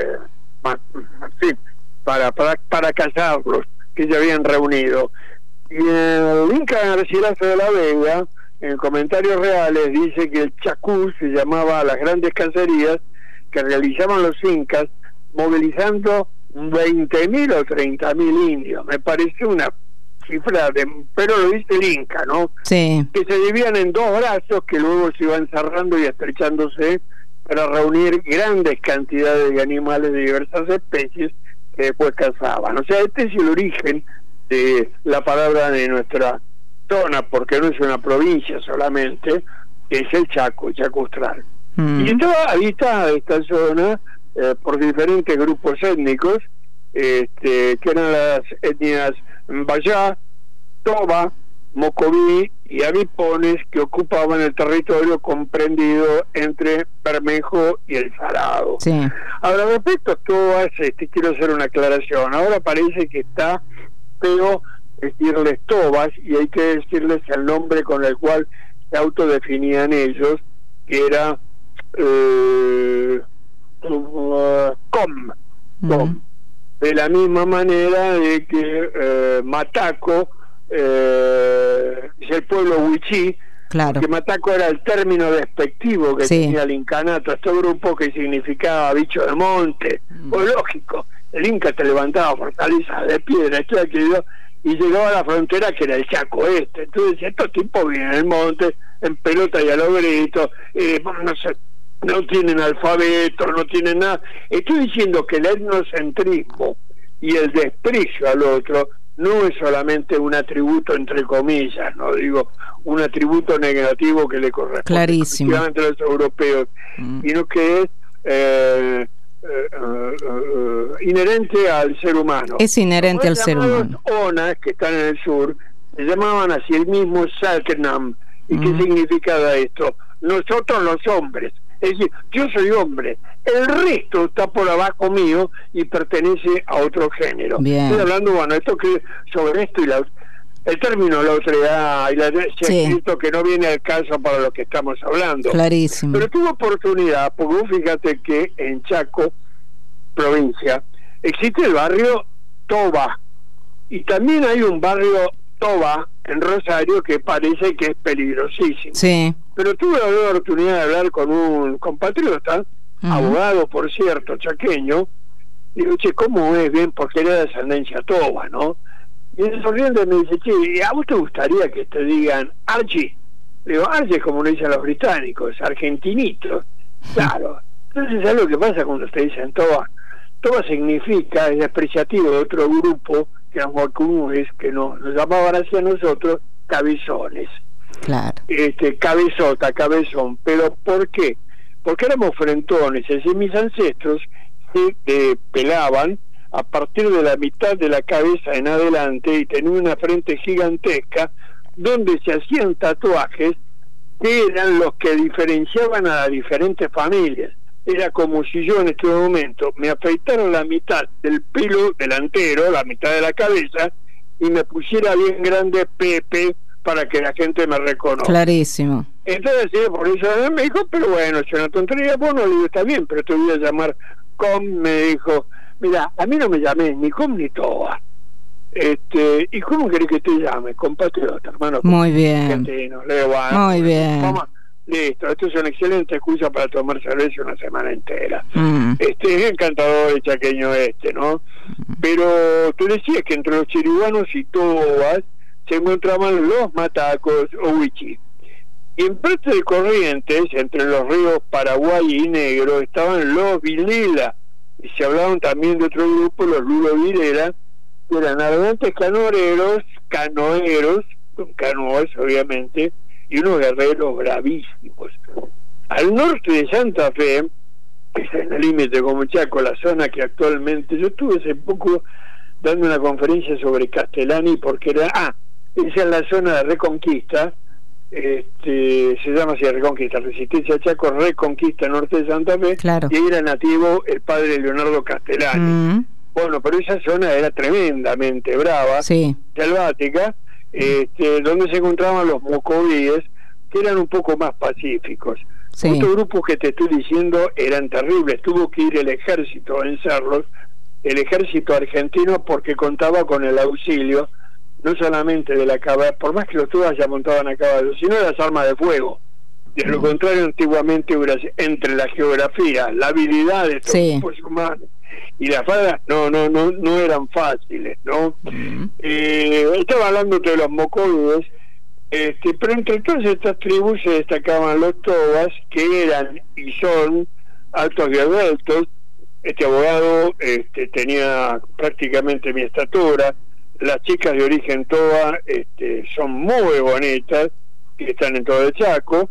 para cazarlos, que se habían reunido. Y el Inca Garcilaso de la Vega, en Comentarios Reales, dice que el Chacú se llamaba a las grandes cacerías que realizaban los incas, movilizando 20.000 o 30.000 indios. Me parece una cifra pero lo dice el Inca, ¿no? Sí. Que se dividían en dos brazos que luego se iban cerrando y estrechándose para reunir grandes cantidades de animales de diversas especies que después cazaban. O sea, este es el origen de la palabra de nuestra zona, porque no es una provincia solamente, que es el Chaco Austral. Y estaba habitada esta zona por diferentes grupos étnicos, que eran las etnias Bayá, Toba, Mocoví y Abipones, que ocupaban el territorio comprendido entre Bermejo y el Salado. Sí. Ahora, respecto a Tobas, quiero hacer una aclaración. Ahora parece que está feo decirles Tobas, y hay que decirles el nombre con el cual se autodefinían ellos, que era Com. De la misma manera de que Mataco es el pueblo huichí, claro, que Mataco era el término despectivo que tenía el incanato, este grupo que significaba bicho de monte. Pues lógico, el Inca te levantaba fortalezas de piedra, y llegaba a la frontera, que era el Chaco Este. Entonces, estos tipos vienen del monte en pelota y a los gritos, no tienen alfabeto, no tienen nada. Estoy diciendo que el etnocentrismo y el desprecio al otro no es solamente un atributo, entre comillas, no digo un atributo negativo que le corresponde exclusivamente a los europeos, sino que es inherente al ser humano. Es inherente al ser humano. Los Onas, que están en el sur, se llamaban así el mismo Salkenam. ¿Y qué significaba esto? Nosotros los hombres. Es decir, yo soy hombre, el resto está por abajo mío y pertenece a otro género. Bien. Estoy hablando, sobre esto y el término la otredad y la escrito que no viene al caso para lo que estamos hablando. Clarísimo. Pero tuvo oportunidad, porque vos fíjate que en Chaco, provincia, existe el barrio Toba, y también hay un barrio Toba en Rosario que parece que es peligrosísimo. Sí. Pero tuve la oportunidad de hablar con un compatriota, abogado por cierto, chaqueño, Digo, che, ¿cómo es? Bien, porque era de ascendencia toba, ¿no? Y él sonriendo me dice, che, ¿a vos te gustaría que te digan Archie? Le digo, Archie es como lo dicen los británicos, argentinitos. Claro. Entonces, ¿sabes lo que pasa cuando te dicen toba? Toba significa, es despreciativo de otro grupo, que eran guacumúes, que nos llamaban así a nosotros, cabezones. Claro. Cabezota, cabezón. ¿Pero por qué? Porque éramos frentones, es decir, mis ancestros se pelaban a partir de la mitad de la cabeza en adelante y tenían una frente gigantesca donde se hacían tatuajes que eran los que diferenciaban a las diferentes familias. Era como si yo en este momento me afeitara la mitad del pelo delantero, la mitad de la cabeza, y me pusiera bien grande Pepe para que la gente me reconozca. Clarísimo. Entonces, por eso me dijo, pero bueno, es una tontería, bueno, le digo, está bien, pero te voy a llamar Com. Me dijo, mira, a mí no me llamé ni Com ni Toba. ¿Y cómo querés que te llame? Compatriota, hermano. Muy bien. Argentino, bueno, muy bien. Vamos, listo, esto es una excelente excusa para tomar cerveza una semana entera. Es encantador el chaqueño ¿no? Pero tú decías que entre los chirihuanos y tobas se encontraban los matacos o huichí. Y en parte de Corrientes, entre los ríos Paraguay y Negro, estaban los Vilila, y se hablaban también de otro grupo, los Lulo Vilera, que eran navegantes canoeros, con canoas obviamente, y unos guerreros bravísimos. Al norte de Santa Fe, que está en el límite con Chaco, la zona que actualmente, yo estuve hace poco dando una conferencia sobre Castellani, porque esa es la zona de Reconquista, se llama así Reconquista, Resistencia Chaco, Reconquista, norte de Santa Fe, claro. Y ahí era nativo el padre Leonardo Castellani. Bueno, pero esa zona era tremendamente brava, sí. Selvática, donde se encontraban los mocovíes, que eran un poco más pacíficos. Sí. Estos grupos que te estoy diciendo eran terribles, tuvo que ir el ejército a vencerlos, el ejército argentino, porque contaba con el auxilio no solamente de la caballería, por más que los tubas ya montaban a caballo, sino de las armas de fuego. De lo contrario, antiguamente, entre la geografía, la habilidad de estos grupos humanos y las fadas no eran fáciles, ¿no? Estaba hablando de los mocovíes, pero entre todas estas tribus se destacaban los tobas, que eran y son altos y esbeltos. Este abogado tenía prácticamente mi estatura. Las chicas de origen toba son muy bonitas, que están en todo el Chaco,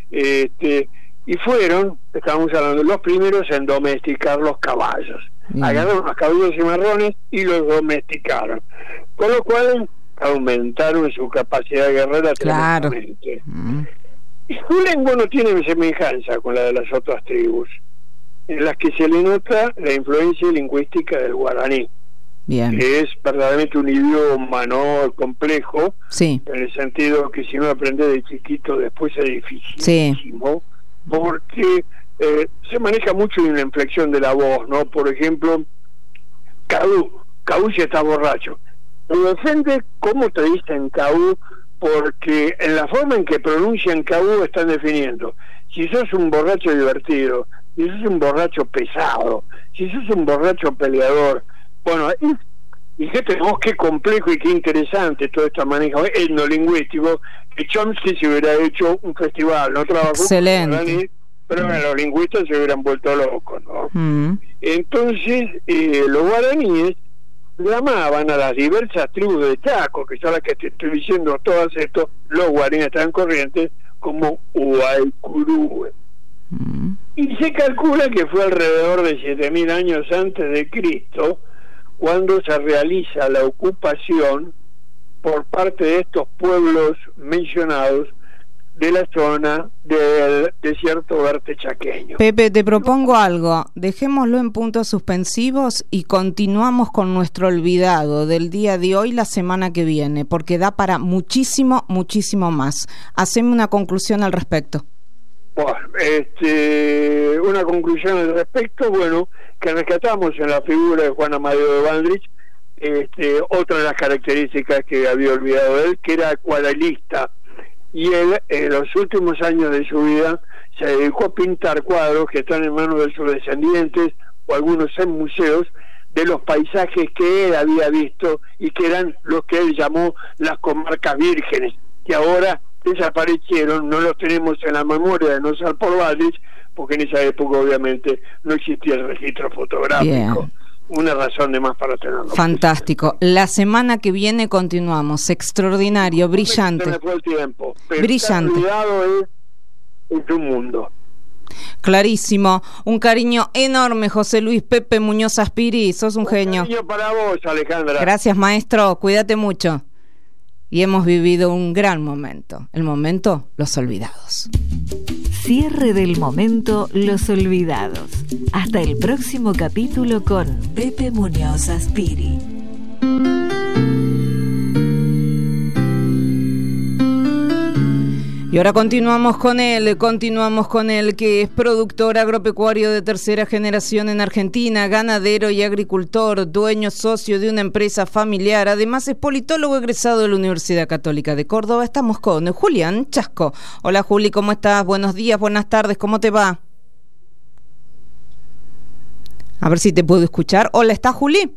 y fueron, estamos hablando, los primeros en domesticar los caballos. Agarraron los caballos cimarrones y los domesticaron, con lo cual aumentaron su capacidad guerrera tremendamente. Y su lengua no tiene semejanza con la de las otras tribus, en las que se le nota la influencia lingüística del guaraní. Bien. Que es verdaderamente un idioma complejo, sí. En el sentido que si no aprende de chiquito después es dificilísimo, sí. Porque se maneja mucho en la inflexión de la voz, ¿no? Por ejemplo, Caú si está borracho. Me depende cómo te dicen Caú, porque en la forma en que pronuncian Caú están definiendo si sos un borracho divertido, si sos un borracho pesado, si sos un borracho peleador. Bueno, fíjate vos qué complejo y qué interesante todo este manejo etnolingüístico, que Chomsky se hubiera hecho un festival, no trabajó excelente, con Guaraní, pero los lingüistas se hubieran vuelto locos, ¿no? Entonces, los guaraníes llamaban a las diversas tribus de Chaco, que son las que te estoy diciendo, todas estos, los guaraníes están corrientes, como Huaycurúe. Y se calcula que fue alrededor de 7.000 años antes de Cristo cuando se realiza la ocupación por parte de estos pueblos mencionados de la zona del desierto verde chaqueño. Pepe, te propongo algo, dejémoslo en puntos suspensivos y continuamos con nuestro olvidado del día de hoy la semana que viene, porque da para muchísimo más. Haceme una conclusión al respecto. Bueno, una conclusión al respecto, bueno, que rescatamos en la figura de Juan Amadeo de Bandrich, otra de las características que había olvidado de él, que era acuarelista, y él en los últimos años de su vida se dedicó a pintar cuadros que están en manos de sus descendientes o algunos en museos, de los paisajes que él había visto y que eran los que él llamó las comarcas vírgenes, que ahora desaparecieron, no los tenemos en la memoria de no ser por Valles, porque en esa época obviamente no existía el registro fotográfico. Bien. Una razón de más para tenerlo. Fantástico. La semana que viene continuamos. Extraordinario, brillante. Se me fue el tiempo, pero brillante. Olvidado es un mundo. Clarísimo. Un cariño enorme, José Luis Pepe Muñoz Aspiri. Sos un genio. Un cariño para vos, Alejandra. Gracias, maestro. Cuídate mucho. Y hemos vivido un gran momento. El momento, Los Olvidados. Cierre del momento, Los Olvidados. Hasta el próximo capítulo con Pepe Muñoz Aspiri. Y ahora continuamos con él, que es productor agropecuario de tercera generación en Argentina, ganadero y agricultor, dueño socio de una empresa familiar, además es politólogo egresado de la Universidad Católica de Córdoba. Estamos con Julián Chasco. Hola Juli, ¿cómo estás? Buenos días, buenas tardes, ¿cómo te va? A ver si te puedo escuchar. Hola, ¿está Juli?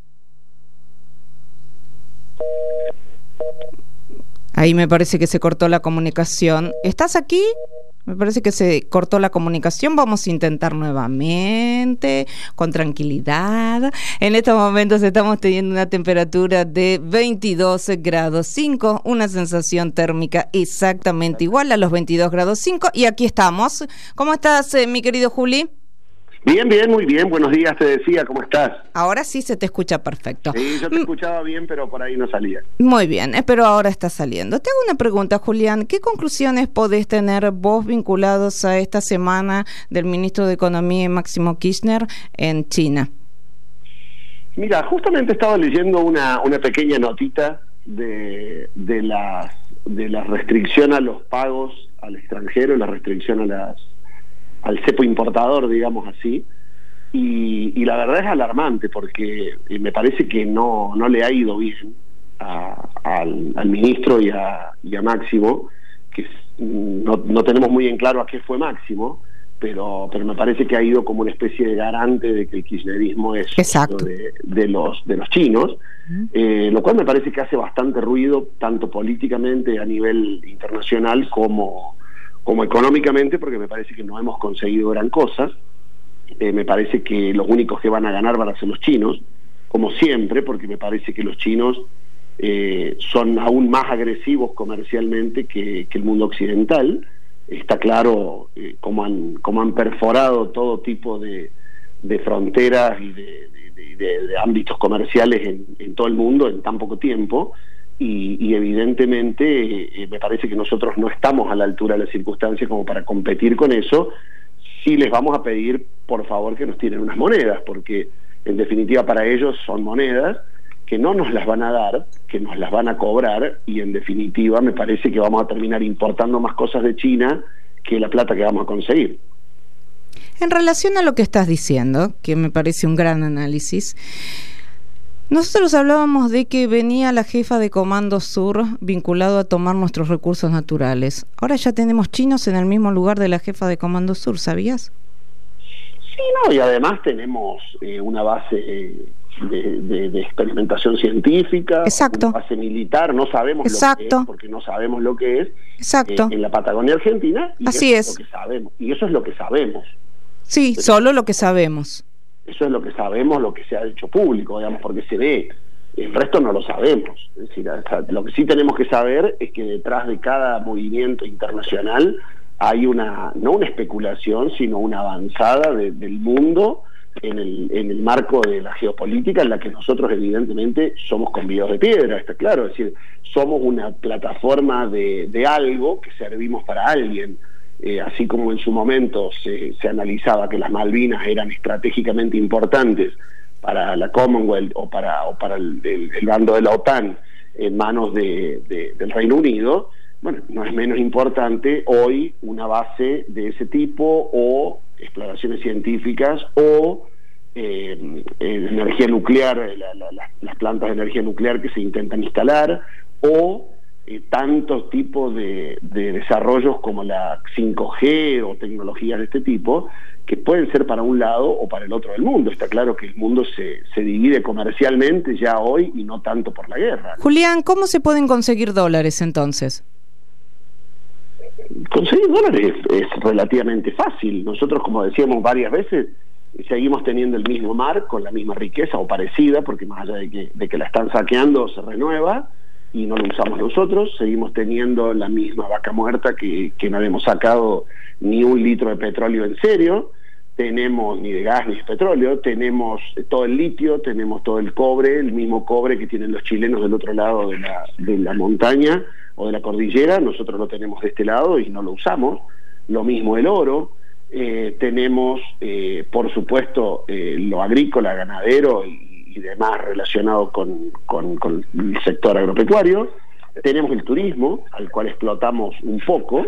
Ahí me parece que se cortó la comunicación. ¿Estás aquí? Me parece que se cortó la comunicación. Vamos a intentar nuevamente, con tranquilidad. En estos momentos estamos teniendo una temperatura de 22 grados 5, una sensación térmica exactamente igual a los 22 grados 5. Y aquí estamos. ¿Cómo estás, mi querido Juli? Bien, muy bien. Buenos días, te decía, ¿cómo estás? Ahora sí se te escucha perfecto. Sí, yo te escuchaba bien, pero por ahí no salía. Muy bien, pero ahora está saliendo. Te hago una pregunta, Julián. ¿Qué conclusiones podés tener vos vinculados a esta semana del ministro de Economía, Máximo Kirchner, en China? Mira, justamente estaba leyendo una pequeña notita de la restricción a los pagos al extranjero, la restricción al cepo importador, digamos así, y la verdad es alarmante porque me parece que no le ha ido bien al ministro y a Máximo, que no tenemos muy en claro a qué fue Máximo, pero me parece que ha ido como una especie de garante de que el kirchnerismo es de los chinos, lo cual me parece que hace bastante ruido, tanto políticamente a nivel internacional como económicamente, porque me parece que no hemos conseguido gran cosa. Me parece que los únicos que van a ganar van a ser los chinos, como siempre, porque me parece que los chinos son aún más agresivos comercialmente que el mundo occidental. Está claro cómo han perforado todo tipo de fronteras y de ámbitos comerciales en todo el mundo en tan poco tiempo. Y evidentemente me parece que nosotros no estamos a la altura de las circunstancias como para competir con eso. Sí les vamos a pedir, por favor, que nos tiren unas monedas, porque en definitiva para ellos son monedas que no nos las van a dar, que nos las van a cobrar, y en definitiva me parece que vamos a terminar importando más cosas de China que la plata que vamos a conseguir. En relación a lo que estás diciendo, que me parece un gran análisis, nosotros hablábamos de que venía la jefa de Comando Sur vinculado a tomar nuestros recursos naturales. Ahora ya tenemos chinos en el mismo lugar de la jefa de Comando Sur, ¿sabías? Sí, no, y además tenemos una base de experimentación científica, exacto, una base militar, no sabemos exacto, lo que es, porque no sabemos lo que es, exacto, en la Patagonia Argentina, y así eso es lo que sabemos, y eso es lo que sabemos. Sí, pero solo lo que sabemos. Eso es lo que sabemos, lo que se ha hecho público, digamos, porque se ve. El resto no lo sabemos. Es decir, lo que sí tenemos que saber es que detrás de cada movimiento internacional hay no una especulación, sino una avanzada del mundo en el marco de la geopolítica, en la que nosotros evidentemente somos convidados de piedra, está claro. Es decir, somos una plataforma de algo que servimos para alguien. Así como en su momento se analizaba que las Malvinas eran estratégicamente importantes para la Commonwealth o para el bando de la OTAN en manos del Reino Unido, bueno, no es menos importante hoy una base de ese tipo, o exploraciones científicas, o energía nuclear, las plantas de energía nuclear que se intentan instalar, o tantos tipos de desarrollos como la 5G o tecnologías de este tipo, que pueden ser para un lado o para el otro del mundo. Está claro que el mundo se divide comercialmente ya hoy y no tanto por la guerra, ¿no? Julián, ¿cómo se pueden conseguir dólares entonces? Conseguir dólares es relativamente fácil. Nosotros, como decíamos varias veces, seguimos teniendo el mismo mar con la misma riqueza o parecida, porque más allá de que la están saqueando se renueva y no lo usamos nosotros. Seguimos teniendo la misma vaca muerta que no hemos sacado ni un litro de petróleo en serio, tenemos ni de gas ni de petróleo, tenemos todo el litio, tenemos todo el cobre, el mismo cobre que tienen los chilenos del otro lado de la montaña o de la cordillera, nosotros lo tenemos de este lado y no lo usamos. Lo mismo el oro. Tenemos, por supuesto, lo agrícola, ganadero y demás relacionado con el sector agropecuario. Tenemos el turismo, al cual explotamos un poco,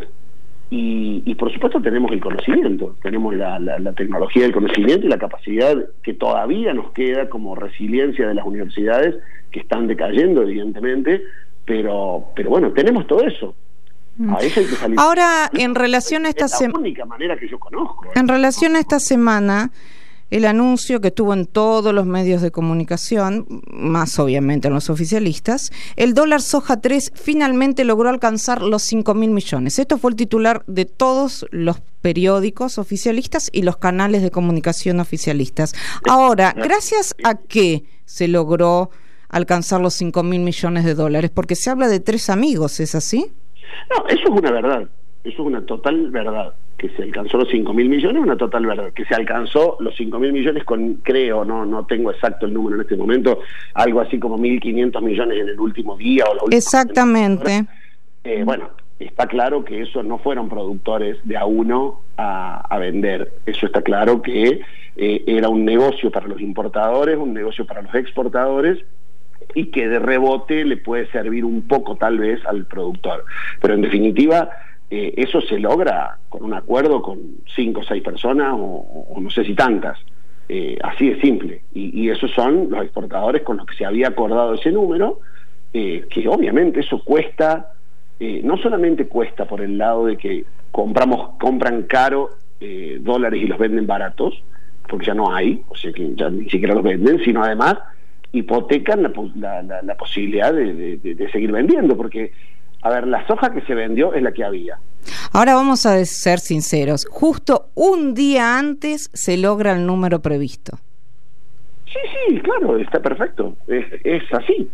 y por supuesto tenemos el conocimiento, tenemos la tecnología del conocimiento y la capacidad que todavía nos queda como resiliencia de las universidades, que están decayendo evidentemente, pero bueno, tenemos todo eso. A eso hay que salir. Ahora, en relación a esta semana, es la única manera que yo conozco. En relación a esta semana, el anuncio que estuvo en todos los medios de comunicación, más obviamente en los oficialistas, el dólar soja 3 finalmente logró alcanzar los 5.000 millones. Esto fue el titular de todos los periódicos oficialistas y los canales de comunicación oficialistas. Ahora, ¿gracias a qué se logró alcanzar los 5.000 millones de dólares? Porque se habla de 3 amigos, ¿es así? No, eso es una verdad, eso es una total verdad. Que se alcanzó los 5.000 millones, una total verdad. Que se alcanzó los 5.000 millones con, creo, no tengo exacto el número en este momento, algo así como 1.500 millones en el último día o la última. Exactamente. Bueno, está claro que eso no fueron productores de a uno a vender. Eso está claro que era un negocio para los importadores, un negocio para los exportadores, y que de rebote le puede servir un poco tal vez al productor. Pero en definitiva, eso se logra con un acuerdo con 5 o 6 personas o no sé si tantas. Así de simple. Y esos son los exportadores con los que se había acordado ese número, que obviamente eso cuesta, no solamente cuesta por el lado de que compran caro dólares y los venden baratos, porque ya no hay, o sea que ya ni siquiera los venden, sino además hipotecan la posibilidad de seguir vendiendo, porque, a ver, la soja que se vendió es la que había. Ahora vamos a ser sinceros, justo un día antes se logra el número previsto. Sí, claro, está perfecto, es así,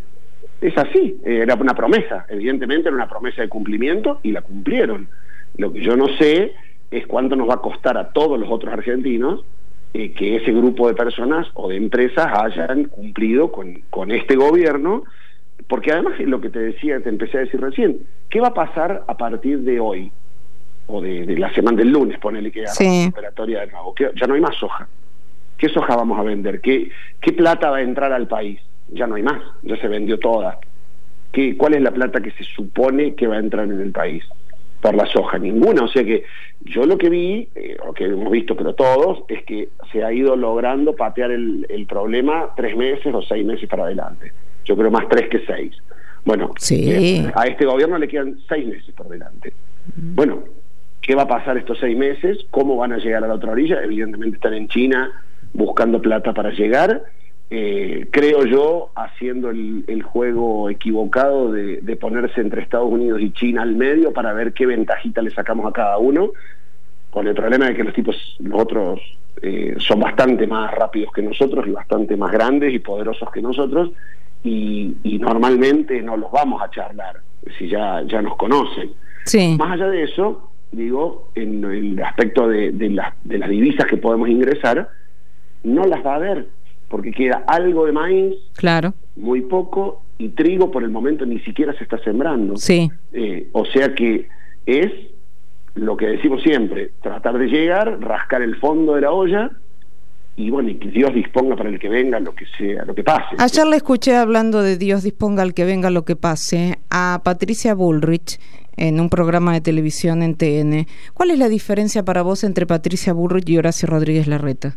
era una promesa, evidentemente era una promesa de cumplimiento y la cumplieron. Lo que yo no sé es cuánto nos va a costar a todos los otros argentinos que ese grupo de personas o de empresas hayan cumplido con este gobierno, porque además lo que te empecé a decir recién, ¿qué va a pasar a partir de hoy? O de la semana del lunes, ponele que sí. Operatoria de nuevo, que ya no hay más soja. ¿Qué soja vamos a vender? ¿Qué plata va a entrar al país? Ya no hay más, ya se vendió toda. ¿Cuál es la plata que se supone que va a entrar en el país por la soja? Ninguna. O sea que yo lo que vi, o que hemos visto pero todos, es que se ha ido logrando patear el problema 3 meses o 6 meses para adelante. Yo creo más 3 que 6. Bueno, sí. A este gobierno le quedan 6 meses por delante. Bueno, ¿qué va a pasar estos 6 meses? ¿Cómo van a llegar a la otra orilla? Evidentemente están en China buscando plata para llegar. Creo yo, haciendo el juego equivocado de ponerse entre Estados Unidos y China al medio para ver qué ventajita le sacamos a cada uno, con el problema de que los otros son bastante más rápidos que nosotros y bastante más grandes y poderosos que nosotros, y normalmente no los vamos a charlar, si ya nos conocen. Sí. Más allá de eso, digo, en el aspecto de las divisas que podemos ingresar, no las va a haber, porque queda algo de maíz, claro, muy poco, y trigo por el momento ni siquiera se está sembrando. Sí. O sea que es lo que decimos siempre, tratar de llegar, rascar el fondo de la olla, y bueno, y que Dios disponga para el que venga lo que sea, lo que pase. Ayer le escuché hablando de Dios disponga al que venga lo que pase a Patricia Bullrich en un programa de televisión en TN. ¿Cuál es la diferencia para vos entre Patricia Bullrich y Horacio Rodríguez Larreta?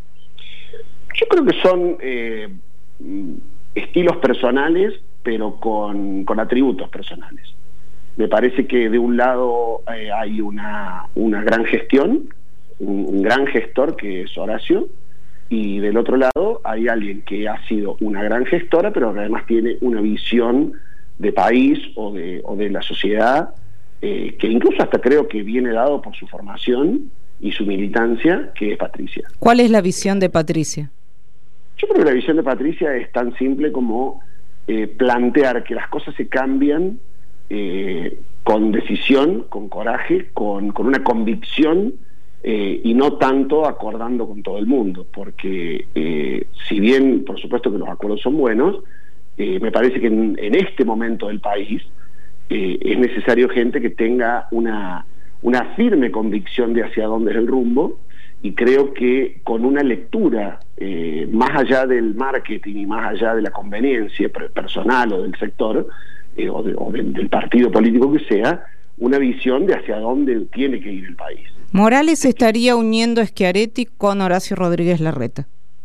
Yo creo que son estilos personales, pero con atributos personales. Me parece que de un lado hay una gran gestión, un gran gestor que es Horacio, y del otro lado hay alguien que ha sido una gran gestora, pero que además tiene una visión de país o de la sociedad, que incluso hasta creo que viene dado por su formación y su militancia, que es Patricia. ¿Cuál es la visión de Patricia? Yo creo que la visión de Patricia es tan simple como plantear que las cosas se cambian con decisión, con coraje, con una convicción, y no tanto acordando con todo el mundo, porque si bien por supuesto que los acuerdos son buenos, me parece que en este momento del país es necesario gente que tenga una firme convicción de hacia dónde es el rumbo, y creo que con una lectura más allá del marketing y más allá de la conveniencia personal o del sector o del partido político que sea, una visión de hacia dónde tiene que ir el país. ¿Morales estaría uniendo a Schiaretti con Horacio Rodríguez Larreta?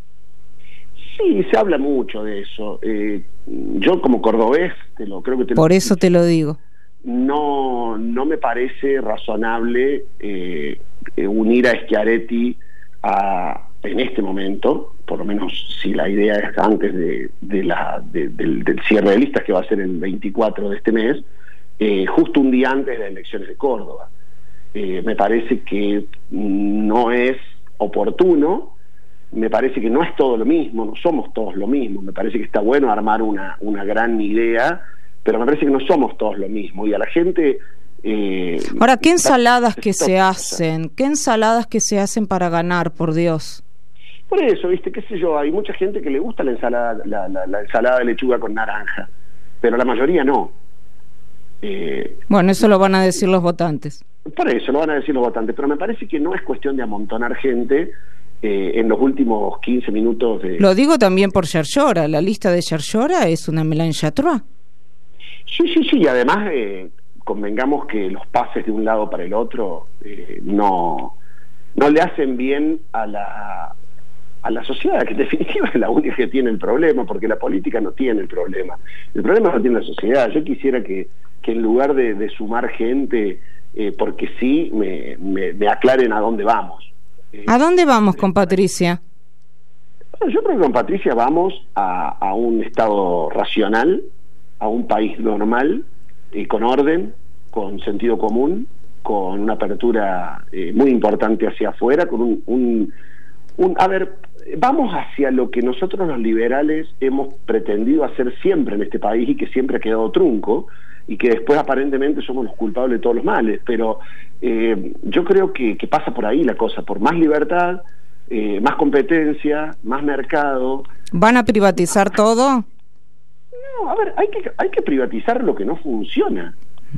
Sí, se habla mucho de eso. Yo como cordobés, por eso te lo digo. No me parece razonable unir a Schiaretti en este momento, por lo menos si la idea es antes del cierre de listas, que va a ser el 24 de este mes, justo un día antes de las elecciones de Córdoba. Me parece que no es oportuno, me parece que no es todo lo mismo, no somos todos lo mismo, me parece que está bueno armar una gran idea, pero me parece que no somos todos lo mismo, y a la gente... Ahora, ¿qué ensaladas que se hacen? ¿Qué ensaladas que se hacen para ganar, por Dios? Por eso, viste, qué sé yo, hay mucha gente que le gusta la ensalada, la ensalada de lechuga con naranja, pero la mayoría no. Bueno, eso lo van a decir los votantes. Por eso lo van a decir los votantes, pero me parece que no es cuestión de amontonar gente en los últimos 15 minutos de... Lo digo también por Yerllora, la lista de Yerllora es una mélange à trois. Sí, y además convengamos que los pases de un lado para el otro no le hacen bien a la sociedad, que en definitiva es la única que tiene el problema, porque la política no tiene el problema lo tiene la sociedad. Yo quisiera que en lugar de sumar gente, porque sí, me aclaren a dónde vamos. ¿A dónde vamos con Patricia? Bueno, yo creo que con Patricia vamos a un estado racional, a un país normal, con orden, con sentido común, con una apertura muy importante hacia afuera, con a ver, vamos hacia lo que nosotros los liberales hemos pretendido hacer siempre en este país y que siempre ha quedado trunco, y que después aparentemente somos los culpables de todos los males, pero yo creo que pasa por ahí la cosa, por más libertad, más competencia, más mercado. ¿Van a privatizar todo? No, a ver, hay que privatizar lo que no funciona.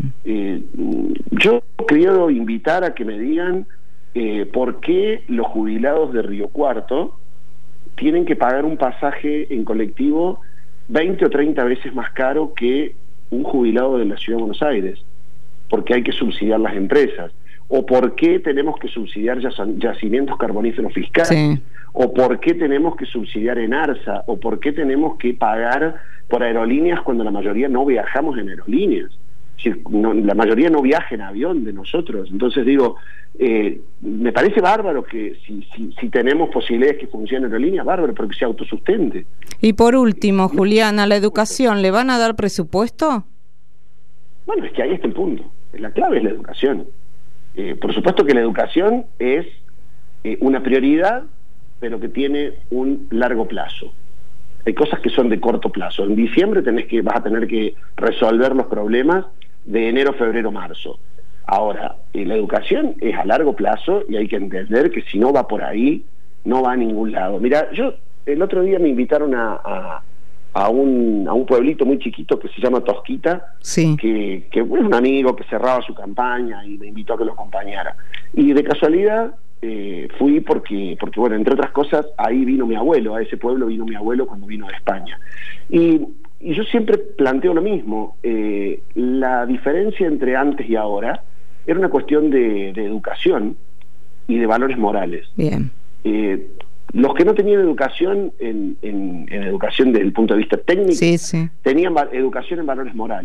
Yo quiero invitar a que me digan por qué los jubilados de Río Cuarto tienen que pagar un pasaje en colectivo 20 o 30 veces más caro que un jubilado de la Ciudad de Buenos Aires, porque hay que subsidiar las empresas, o por qué tenemos que subsidiar yacimientos carboníferos fiscales, sí, o por qué tenemos que subsidiar en ARSA, o por qué tenemos que pagar por aerolíneas cuando la mayoría no viajamos en aerolíneas. Si la mayoría no viaja en avión de nosotros. Entonces digo, me parece bárbaro que si tenemos posibilidades que funcione aerolínea, bárbaro, pero que se autosustente. Y por último, Julián, ¿a la educación le van a dar presupuesto? Bueno, es que ahí está el punto. La clave es la educación. Por supuesto que la educación es una prioridad, pero que tiene un largo plazo. Hay cosas que son de corto plazo. En diciembre vas a tener que resolver los problemas de enero, febrero, marzo. Ahora, la educación es a largo plazo y hay que entender que si no va por ahí, no va a ningún lado. Mira, el otro día me invitaron a un pueblito muy chiquito que se llama Tosquita, sí, que es un amigo que cerraba su campaña y me invitó a que lo acompañara. Y de casualidad fui porque, bueno, entre otras cosas, ahí vino mi abuelo, a ese pueblo vino mi abuelo cuando vino de España. Y yo siempre planteo lo mismo, la diferencia entre antes y ahora era una cuestión de educación y de valores morales. Bien. Los que no tenían educación en educación desde el punto de vista técnico, sí, sí, tenían educación en valores morales.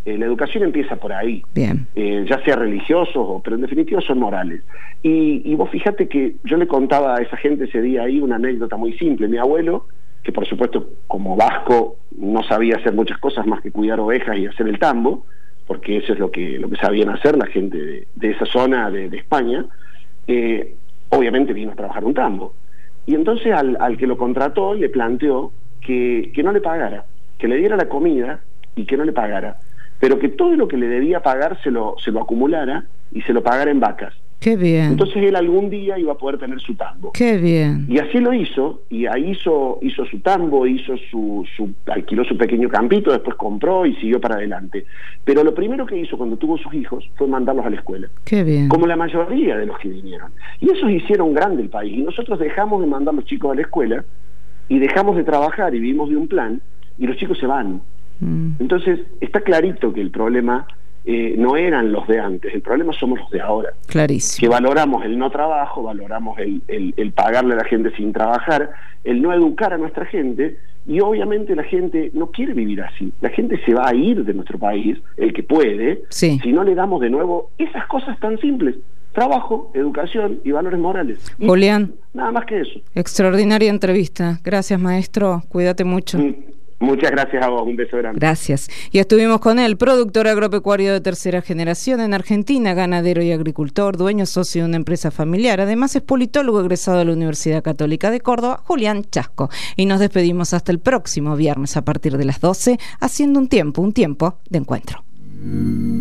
La educación empieza por ahí. Bien. Ya sea religiosos, pero en definitiva son morales. Y vos fíjate que yo le contaba a esa gente ese día ahí una anécdota muy simple. Mi abuelo, que por supuesto como vasco no sabía hacer muchas cosas más que cuidar ovejas y hacer el tambo, porque eso es lo que sabían hacer la gente de esa zona de España, obviamente vino a trabajar un tambo. Y entonces al que lo contrató le planteó que no le pagara, que le diera la comida y que no le pagara, pero que todo lo que le debía pagar se lo acumulara y se lo pagara en vacas. Qué bien. Entonces él algún día iba a poder tener su tambo. Qué bien. Y así lo hizo, y ahí hizo su tambo, alquiló su pequeño campito, después compró y siguió para adelante. Pero lo primero que hizo cuando tuvo sus hijos fue mandarlos a la escuela. Qué bien. Como la mayoría de los que vinieron. Y esos hicieron grande el país. Y nosotros dejamos de mandar a los chicos a la escuela, y dejamos de trabajar, y vivimos de un plan, y los chicos se van. Entonces, está clarito que el problema no eran los de antes, el problema somos los de ahora. Clarísimo. Que valoramos el no trabajo, valoramos el pagarle a la gente sin trabajar, el no educar a nuestra gente, y obviamente la gente no quiere vivir así. La gente se va a ir de nuestro país, el que puede, sí, si no le damos de nuevo esas cosas tan simples: trabajo, educación y valores morales. Y Julián, nada más que eso. Extraordinaria entrevista. Gracias, maestro. Cuídate mucho. Muchas gracias a vos, un beso grande. Gracias. Y estuvimos con él, productor agropecuario de tercera generación en Argentina, ganadero y agricultor, dueño socio de una empresa familiar. Además es politólogo egresado de la Universidad Católica de Córdoba, Julián Chasco. Y nos despedimos hasta el próximo viernes a partir de las 12, haciendo un tiempo de encuentro.